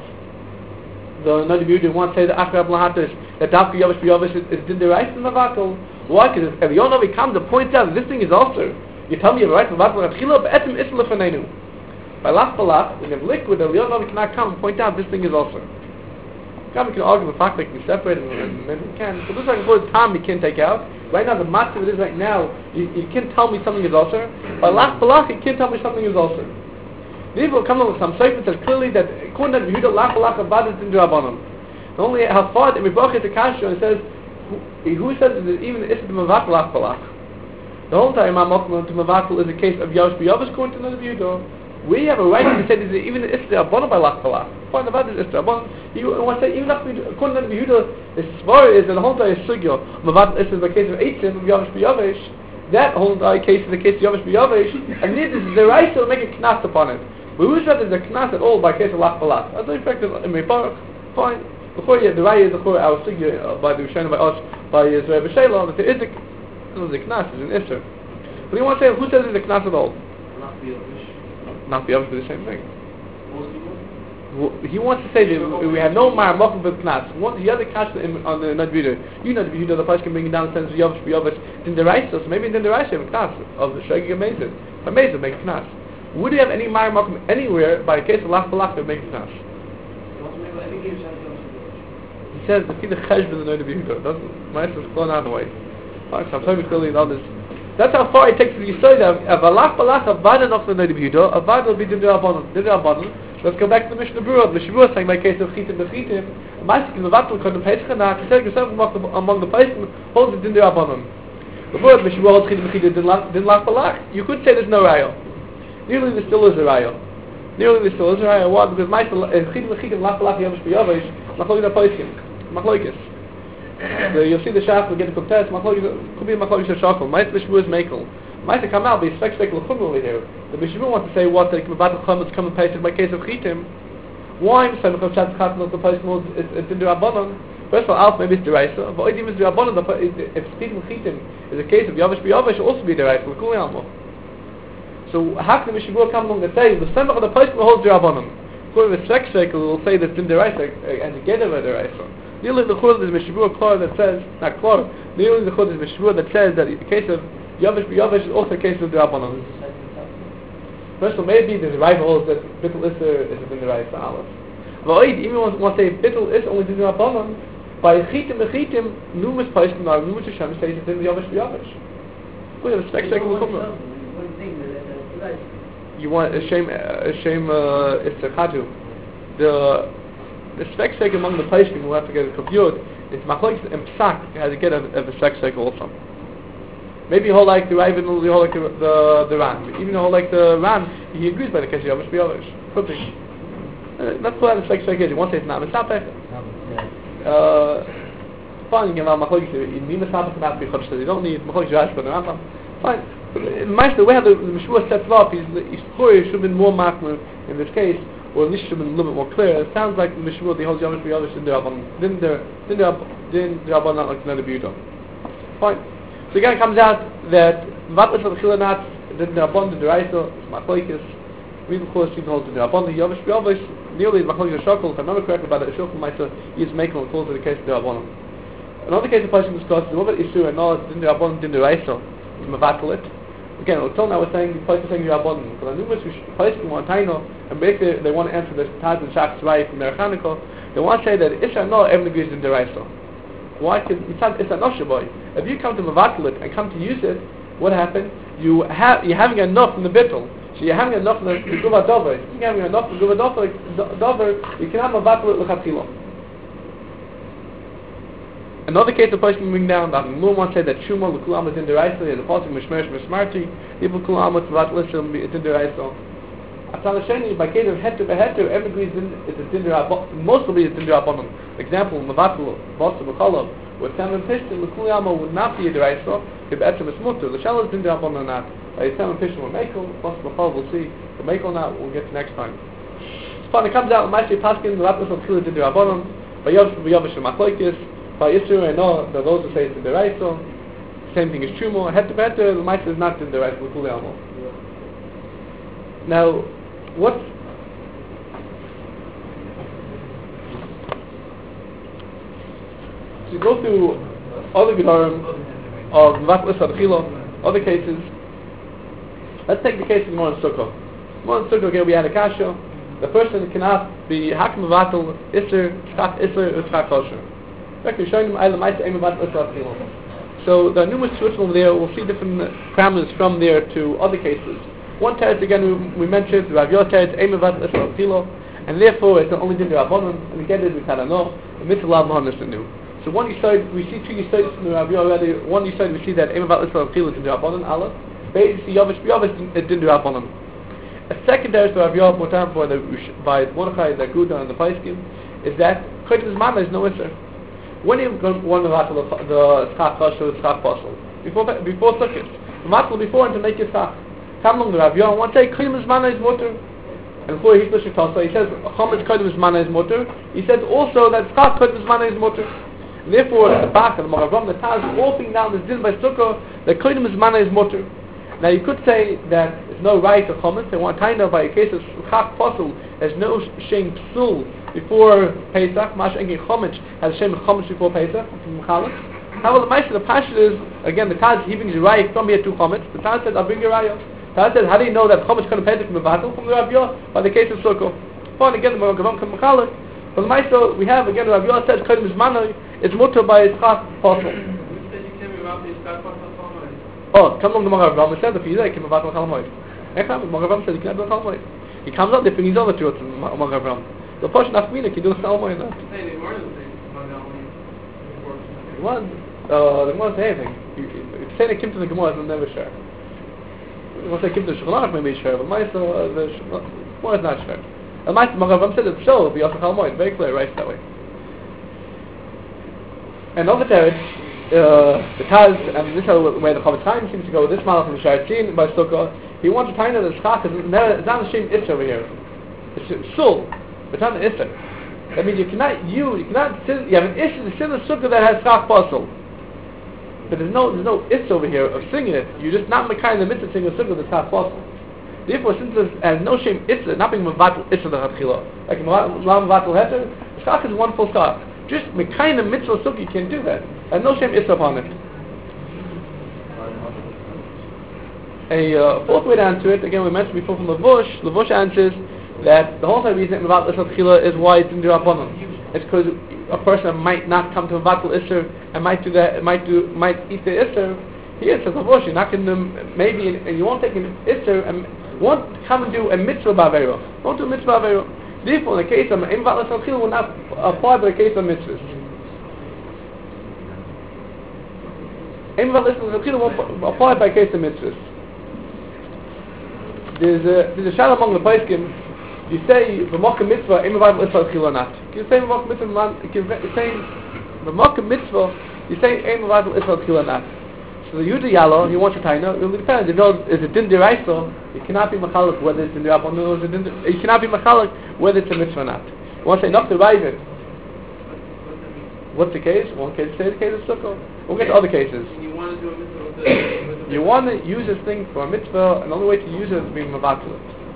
Nadi B'Yehuda want to say the Akrab Lahatish that Dafka Yavish B'Yavish is din deraisa in the Vakel? Why? Because if Yonavi comes to point out that this thing is also, you tell me you have a right to Vakel Ratchila, but Etim Isla Fanenu. By lach balach, when you have liquid, the Yonavi cannot come and point out this thing is also. We can argue the fact that we separate and maybe we can. So this is like a time you can't take out. Right now, the matter it is right now, you can't tell me something is also. By lach balach, you can't tell me something is also. The people come up with some statement that says clearly that according to Yehuda, lach balach avad is in Rabbanon. Only how far the Mibach is a kasha and says who says that even the Issa to Mavatul lach balach. The whole time Imam Mokhman to Mavatul is a case of Yavish B'Yavish according to Nadi B'Yehuda. We have a right to say that even the Issa Rabbanon by lach balach. Fine about this Issa Rabbanon. You want to say even according to Nadi B'Yehuda, the svar is that the whole time is sugya. Mavatul Issa is the case of Eitzim of Yavish B'Yavish. That whole case is the case of Yavish B'Yavish, and this is the right to make a knas upon it. We wish that there's a knas at all by case of lach balach. As a fact in Mebarak, fine. Before the raya is our sugya by the Rishonim by us by Yisrael B'Shelah that there is a knas, is an issue. But you want to say who says there's a knas at all? Not be able to do the same thing. He wants to say that we have no mar mokum for knas. The other knas on the Nadi B'Yehuda, you know the B'Yehuda, the place can bring it down and send Yavish B'Yavish in the rice. So maybe in the rice you have a knas of the Shagig Amazing. Amazing make a knas. Would you have any mar mokum anywhere by a case of lach balach to make a knas? He says the kid cheshbon the Nadi B'Yehuda. Doesn't Meister is going out of the way. I'm sorry clearly in others. That's how far it takes to the Yisod of a lach balach avad of the Nadi B'Yehuda. Avad will be din derabanan. Din derabanan. Let's go back to the Mishnah Berurah. The Mishnah Berurah saying by case of chitim b'chitim, Ma'asik in the Vatul Kodim Pesach Hanach. He said yourself among the Pesach holds the din derabanan. The word Mishnah Berurah holds chitim b'chitim din lach balach. You could say there's no raya. Nearly there still is a raya. Why? Because Ma'asik chitim b'chitim lach balach Yavish B'Yavish machlokes the Pesach. Machlokes. You'll see the shaft will get a contest. Could be machlokes a shakel. Ma'asik Mishnah Berurah is makel. Might come out, but he's speculating over here. The Mishnah wants to say what the Kibbutz Chametz come and Pesach by case of Chitim. Why? So because Shabbat Chatan of the Pesach it's in the Rabbanon. First of all, maybe it's the Reisa, but even if it's the Rabbanon, if Chitim Chitim is a case of Yavish B'Yavish, it will also be the Reisa. So how can the Mishnah come along and say the Semach of the Pesach holds the Rabbanon? According to the Shrek Shekel, will say that it's in the Reisa and together with the Reisa. Nearly the Chur is Mishnah that says not Chur. Nearly the Chur is Mishnah that says that in the case of Yavish B'Yavish is also a case of the Rabbanon. First of all, maybe the rival holds that Bittul Isser is in the Reisa Aleph. But even want to say Bittul is only in the Rabbanon, by Chitim Bechitim, numerous Paiskim are numerous Hashem says it's in the Yavish B'Yavish. We have a spectacle will come. You want a shame it's a Chadu. The spectacle among the Paiskim who have to get it confused, it's Machlokes and Psak has to get a spectacle also. Maybe he'll like the Raven, he'll like the Ran. Even though he'll like the Ran, he agrees by the case of Yavish B'Yavish. Something. That's what the sex is. He wants to say it's not Mesapech. Fine, you can have Machlokes. You need Mesapech, not be Chodesh. You don't need Machlokes Rash for the Rambam. Fine. Meister, the way how the Meshua sets it up, he's clear, should have been more makmer in this case, or at least should have been a little bit more clear. It sounds like the Meshua, the whole Yomish B'Yovish didn't not like another beauty. Fine. So again, it comes out that Vatlis of the Chilanat didn't abund the Deraisa, Machlekes. We of course see the whole abund the Yomish B'Yovish. Nearly Machlekes Shokol, if I remember correctly, about the Shokol Meister, he's making a call to the case of the Abund. Another case of person discussed the woman issue and all didn't abund the Deraisa, is Mavatalit. Again, until now we're saying the place is saying the Abund. Because the numerous places want Taino and basically they want to answer this Taz and Shak's right from their Chanukah. They want to say that Isha no everyone agrees in Deraisa. Why? Because it's a noshaboy. If you come to Mavatalit and come to use it, what happened? You're having enough from the bittul. So you're having enough from the Guva Dover. If you're having enough from the Guva Dover, you cannot Mavatalit l'chatchila. Another case of person bring down that Mum wants to say that Shuma l'kulam is in Deraisa. There's a passage Mishmesh Mishmarti. People kulam with Mavatalit it's in Deraisa. After Sheni, by case of heter beheter, every agrees it's a dinder abon. Most of it is dinder abon. Example, Mavatul, Bosa B'Cholov, with Sam and Pishtin, L'Kuliyama would not be a Deraisa, if Etzem is Mutter. The Shell is dinder abon or not. By Sam and Pishtin will make Bosa B'Cholov, we'll see. The Mekel now, we'll get to next time. So it comes out, Ma'aseh Paskin, the Rapis of Tchila dinder abon, by Yovish and Machlekes, by Yisru and all, the those who say it's in Deraisa. Same thing is Chumo, heter beheter, the Ma'aseh is not in Deraisa, L'Kuliyama. Now, what? So you go through other Gedarim of Vatlis Adchila, other cases. Let's take the case of Gemara and Sukkah. Gemara and Sukkah, again, we had a kasha. The person cannot be Hakim Vatal, Isser, Schach Isser, or Schach Kosher. We're showing them Eile Maisa, Eime Vatlis Adchila. So there are numerous switches over there. We'll see different parameters from there to other cases. One teretz again we mentioned, Rav Yosef teretz, Eimevat L'Israel Tilo, and therefore it's only din Rabbanon, and again we've had no, and Mitzvah L'Avon is the new. So one Yisod, we see two Yisods from the Rav Yosef already. One Yisod we see that Eimevat L'Israel Tilo is din Rabbanon, Allah. Basically Yovish B'Yovish is din Rabbanon. A second teretz Rav Yosef more time for by Mordechai, the Guda, and the Paiskim, is that Kodesh Mana is no Isser. When you want to rattle the Schach Kosher, the Schach Posel, before Sukkot, rattle before and to make your Schach. Come along the Rav Yosef, one say Kodesh Mana is mutter, and before he says Chometz Kodesh Mana is mutter. He says also that Schach Kodesh Mana is mutter. And therefore, the Bach and the Maravam, the Taz, all thing down this din by Sukkah that Kodesh Mana is mutter. Now you could say that there's no right of Chometz. They want to find out by a case of Schach Posel, there's no Shem Psul before Pesach. Mash Engi Chometz has Shem Chometz before Pesach from Chalak. However, the Meister, the Pasha is again the Taz. He brings a raya from here to Chometz. The Taz says, "I'll bring your raya." Taz says, "How do you know that Chometz couldn't Pesach from the battle from the Rav Yosef by the case of Sukkah?" Fine, again the Maravam from Chalak. But the Meister, we have again the Rav Yosef says Kodesh Mana is mutter by Schach Posel. Oh, come along the Maravam said if you like him about Chalmoid. Maravam said he can't do Chalmoid. He comes up, they bring his other two to Maravam. The person asked me, can do Chalmoid not? One, the Gemara say anything. It's saying it came to the Gemara, I'm never sure. Once I came to the Shulchan, maybe it's sure, but the Gemara is not sure. And Maravam said it's so, it'll be also Chalmoid, very clear, right that way. And over there, the Taz, and this is where the Chavetz Chaim seems to go, this Malach in the Sharatzin by Sukkah, he wants to find out that the Schach is not a shame Isser over here. It's Sul, but not an Isser. That means you cannot you have an Isser, the sin of Sukkah that has Schach Posel. But there's no Isser over here of singing it. You're just not Mekai the mitzvah singing a Sukkah that's Schach Posel. Therefore, since there's no shame Isser, not being Mavatul Isser the Hatchila, like Mavatul Heter, Schach is one full stop. Just Mekai the mitzvah Sukkah, you can't do that. And no shame Isser upon it. A fourth way to answer it, again we mentioned before from Lavush. Lavush answers that the whole time reason about Isser Tchila is why it's in D'Rabbanan. It's because a person might not come to a Vatal Isser and might do that, might eat the Isser. Here says Lavush, you're not going to maybe, and you won't take an Isser and won't come and do a mitzvah b'avera. Won't do a mitzvah b'avera. Therefore, in the case of Im Vatal Isser Tchila will not apply by the case of mitzvahs. Im Vatal Isser Tchila won't apply by the case of mitzvahs. There's a shadow among the Paiskim. You say v'mokem mitzvah, im vatal Isser Tchila or not. You say v'mokem mitzvah, you say v'mokem mitzvah, you say im vatal Isser Tchila or not. So the Yehuda Yalo, he wants a taina. It really depends. If it's a din deraisa, you cannot be machalik whether it's in the rabbanon or you cannot be machalik whether it's a mitzvah or not. You want to say not to rive it. What's the case? One case say the case of sukkah. We'll get to other cases. You want to do a mitzvah with You want to use this thing for a mitzvah, and the only way to use it is being mavatul.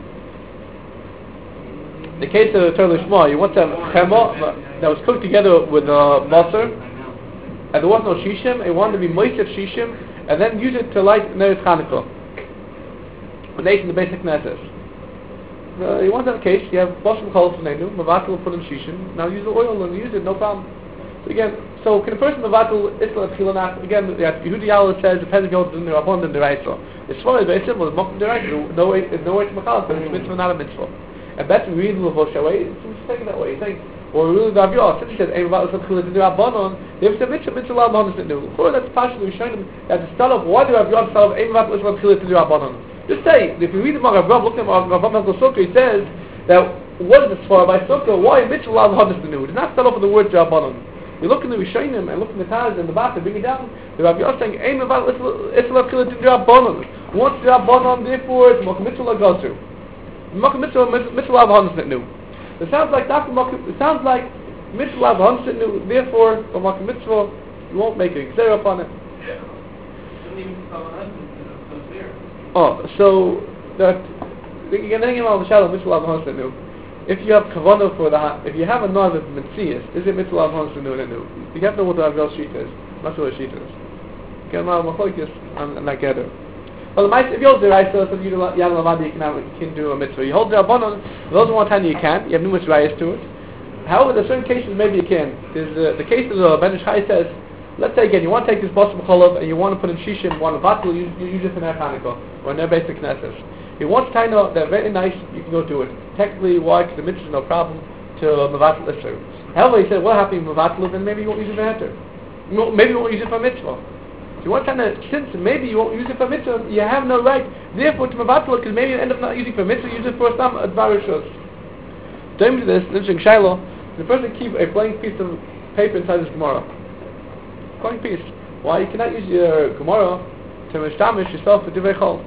The case of the Torah Lishma, you want to have chema that was cooked together with matzah, and there was no shishim, and you wanted to be moist shishim, and then use it to light Neres Chanukah. When they ate in the basic Knesset. You want to have a case, you have Bashim Chol Fnenu, mavatul put in shishim, now use the oil and use it, no problem. So again, can a person mavatul isla tchilanat? Again, Yehuda Yalo says depends if you hold in the rabbanon and the deraisa. It's very simple. It's mokum deraisa. No way to machal. It's a mitzvah, not a mitzvah. And better we read the Levosha way. It's take it that way. You think, or really the Aviyah. Since he said ein mavatul tchilanat in the rabbanon, they have said mitzvah rabbanon is new. Or that's partially showing them that the start of why the Aviyah start of ein mavatul isla tchilanat in the rabbanon. Just say if you read the Rav, look at Rav Sukkah, he says that what is the svara by Sukkah? Why mitzvah rabbanon is new? It does not start off with the word rabbanon. You look in the Rishonim and look in the Taz and the Bach and bring it down. The Rabbi is saying, "Ein mavad isla tchilat in Rabbanon." Once the Rabbanon, therefore it's Mokum Mitzvah Lagasu. Mokum Mitzvah Avhanis Nitnu. It sounds like Mitzvah Avhanis Nitnu. Therefore, for Mokum Mitzvah, you won't make a gzera upon it. So that again, on the shadow Mitzvah Avhanis Nitnu. If you have kavanah if you have a nod of mitzias, is it mitzvah avhanos to know? You have to know what the Avil sheet is. Not sure what sheet is. Okay, now my focus on that gather. Well, if you hold the Raisa, so you can do a mitzvah. You hold the Rabbanon, those one time you can. You have numerous rayas to it. However, there are certain cases maybe you can. There's the case of the Ben Ish Chai says, let's say again, you want to take this Bosam Cholov and you want to put in Shishim, want to batul, you use it for Ner Chanukah or Ner Basic Knesses. If you want to taina that very nice, you can go do it. Technically, why? Because the mitzvah is no problem to Mavatul Isser. However, he said, what happened with Mavatul, then maybe you won't use it for Heter. Maybe you won't use it for mitzvah. If you want to taina, since maybe you won't use it for mitzvah, you have no right, therefore, to Mavatul, because maybe you end up not using it for mitzvah, use it for some advarishos. Time to this, interesting Shiloh, the person keep a blank piece of paper inside his Gemara. Blank piece. Why? You cannot use your Gemara to mishtamish yourself for Divrei Chol.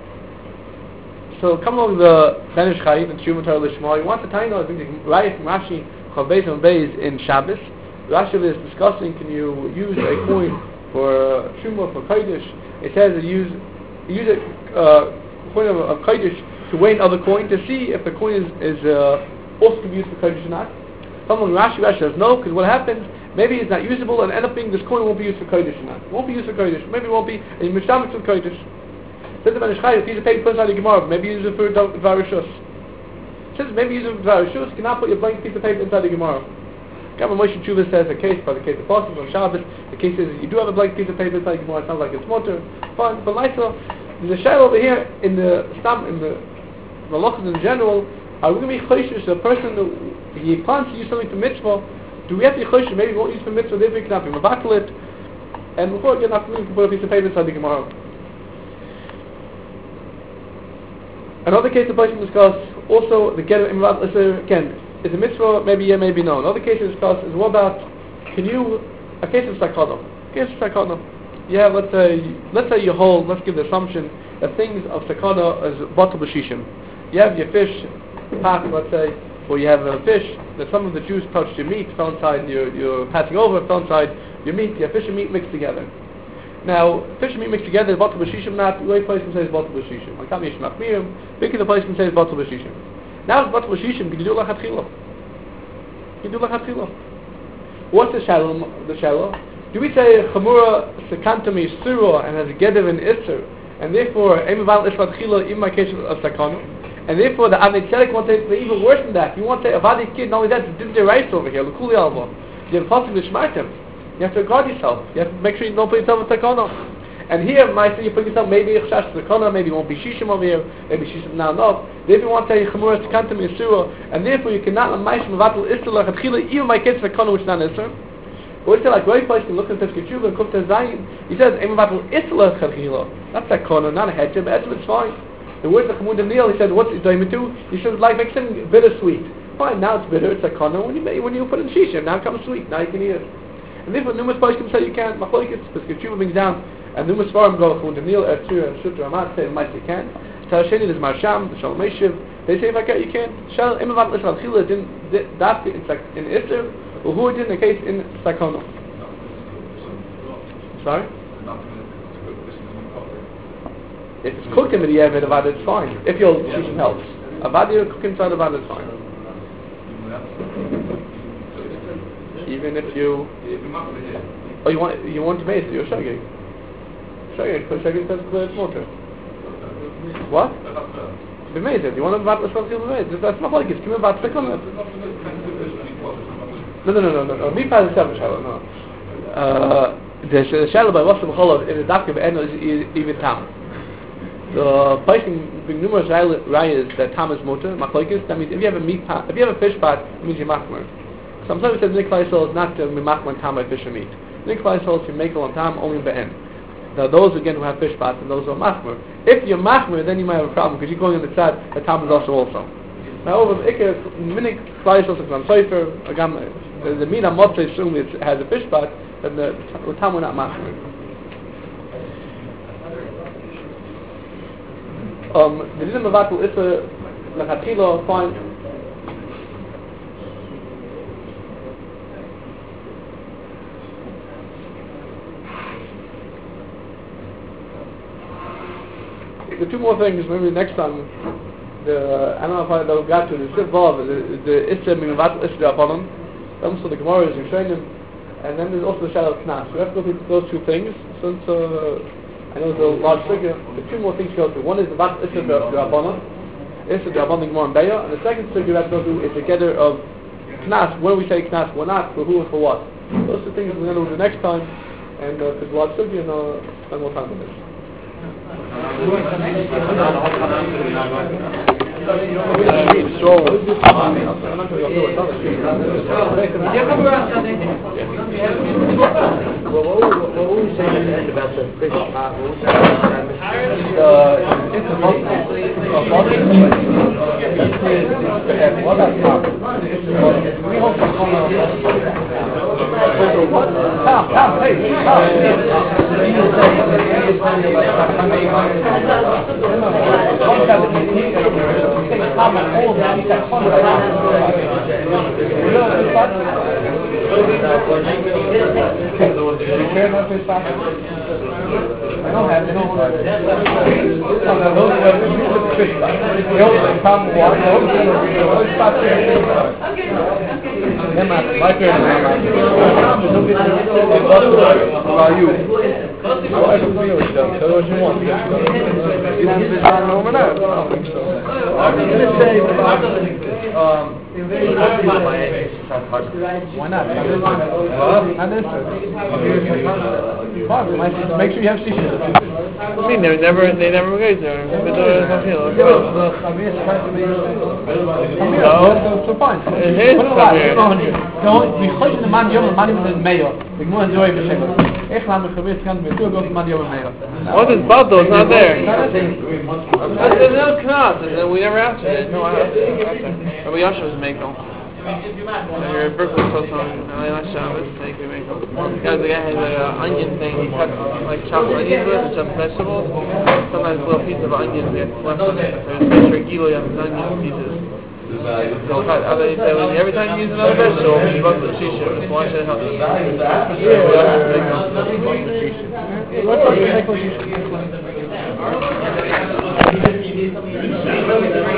So come along the Ben Ish Chai and Shumat Torah Lishma. You want to taina, I think the Raya from Rashi, Chav and Beis in Shabbos. Rashi is discussing, can you use a coin for Shumah, for Kodesh? It says that use a coin of Kodesh to weigh another coin to see if the coin is also to be used for Kodesh or not. Come along Rashi says no, because what happens, maybe it's not usable and end up being this coin won't be used for Kodesh or not. It won't be used for Kodesh. Maybe it won't be a Mishnah for Kodesh. Says the Ben Ish Chai, if he's a paper inside the Gemara, maybe use it for Dvarishus. Since maybe use it for Dvarishus, you cannot put your blank piece of paper inside the Gemara. Gamma Moshe Tshuva says a case, by the case of Pasuk on Shabbos, the case is you do have a blank piece of paper inside the Gemara, it sounds like it's motor, fine, but Laisa, there's a shadow over here in the Malachas in general, are we going to be choishes to a person who he plans to use something for mitzvah, do we have to be choishes, maybe we won't use for mitzvah, therefore we cannot be mavatal it, and before we get enough, we can put a piece of paper inside the Gemara. Another case the person discussed, also the get again, is a mitzvah, maybe yeah, maybe no. Another case to discuss is what about, a case of sakana. Yeah, let's say you hold, let's give the assumption that things of sakana is batal b'shishim. You have your fish pot, let's say, or you have a fish that some of the juice touched your meat, fell inside, you're passing over, fell inside your meat, you have fish and meat mixed together. Now, fish and meat mixed together is batal b'shishim, not the way place can say is batal b'shishim. Like Kami Yishmach Mirim, Biki the place can say is batal b'shishim. Now it's batal b'shishim, can you do lachatchila? What's the shalom? Do we say chamura sekantami surah and has a geder in isser, and therefore emival ishvatchila in my case of sakana, and therefore the Avnei Tzedek wants to say even worse than that. You want to say avadi kid, not only that, it's didn't rice over here, l'kuli alma. You have possibly shmartim. You have to guard yourself. You have to make sure you don't put yourself in sakana. And here, you put yourself maybe chash sakana, maybe it won't be shishim over here, maybe shishim now no. Therefore you want to say chamura sekantam yisura, and therefore you cannot ma'ash mevatel isser lachatchila even my kids sakana which is not isser. Or it's like very place can look at Pesach Tshuva and come to Zayin. He says mevatel isser lachatchila. Not sakana, not a hedge, but it's fine. The words of Chamud Daniel, he said, what's it doing to? He says like mixing bittersweet. Fine, now it's bitter, it's sakana. When you put in shishim, now it comes sweet. Now you can eat it. And therefore numerous places can say you can't. Machlokes, Pesach Tshuva brings down And numerous farm go from the Neil Ertur and Shutra Amat say might you can. Tarasheni is Marsham, the Shalom Meshiv. They say if I can you can't. Shal Imavat Lishal Chila didn't that it's like in Isser or who did in the case in Sakono. Sorry? If it's cooked in the Yevid Avad it's fine. If your Shushan helps. Avad you cook inside Avad it's fine. Even if you you want to base it, you're shaggy. Shaggy says it's motor. What? Be made it. You want to bat the shaggy be made. That's not like it. Come about the comment. No. Me pass the seven shallow, no. The shallow by what's the whole of in the dark of end is even tam. The pricing being numerous rayas that tam is motor, machlokes, that means if you have a fish pot, it means you machmer. Sometimes we said Nick Kleisel is not to be machmer tam by fish and meat. Nick Kleisel is to make on tam only be'en. Now those again who have fish pots and those who are machmer. If you're machmer, then you might have a problem because you're going on the side that tam is also. Now over the Iker, Nick Kleisel is on Seifer, the meat on Motzei assume it has a fish pot, then the tam will not machmer. The Dizim Mavatul is a Lachatilo fine. The two more things, maybe next time. I don't know if I got to the Sif Vav, the Isra Mavatul Isra Abanam. So the Gemara is in Shainim, and then there's also the Shadow Knas. We have to go through those two things. Since I know there's a large figure. The two more things to go through. One is the Vat Isra Rabbanon, Isra Rabbanon Gemara and Beya, and the second figure we have to go through is the gather of Knas. When we say Knas, we're not, for who and for what. Those are things we're going to do the next time, and because there's a large figure, and I'll spend more time on this. Why not? Make sure you have shisha. I mean, they never go there. So fine. It is what is Baldo? It's not there. There's no Knas. We never answered it. No, I answered. Rabbi Yasha was Mekel. Your Berkeley told someone, last Shabbos, make me Mekel. The guy has an onion thing. He cuts like chopped onions with and chopped vegetables. Sometimes a little piece of onion gets left on it. So it's make sure Gilo has onion pieces. So cut. They say every time you use another vegetable, you bust the shisha. Just watch it help you. Yeah.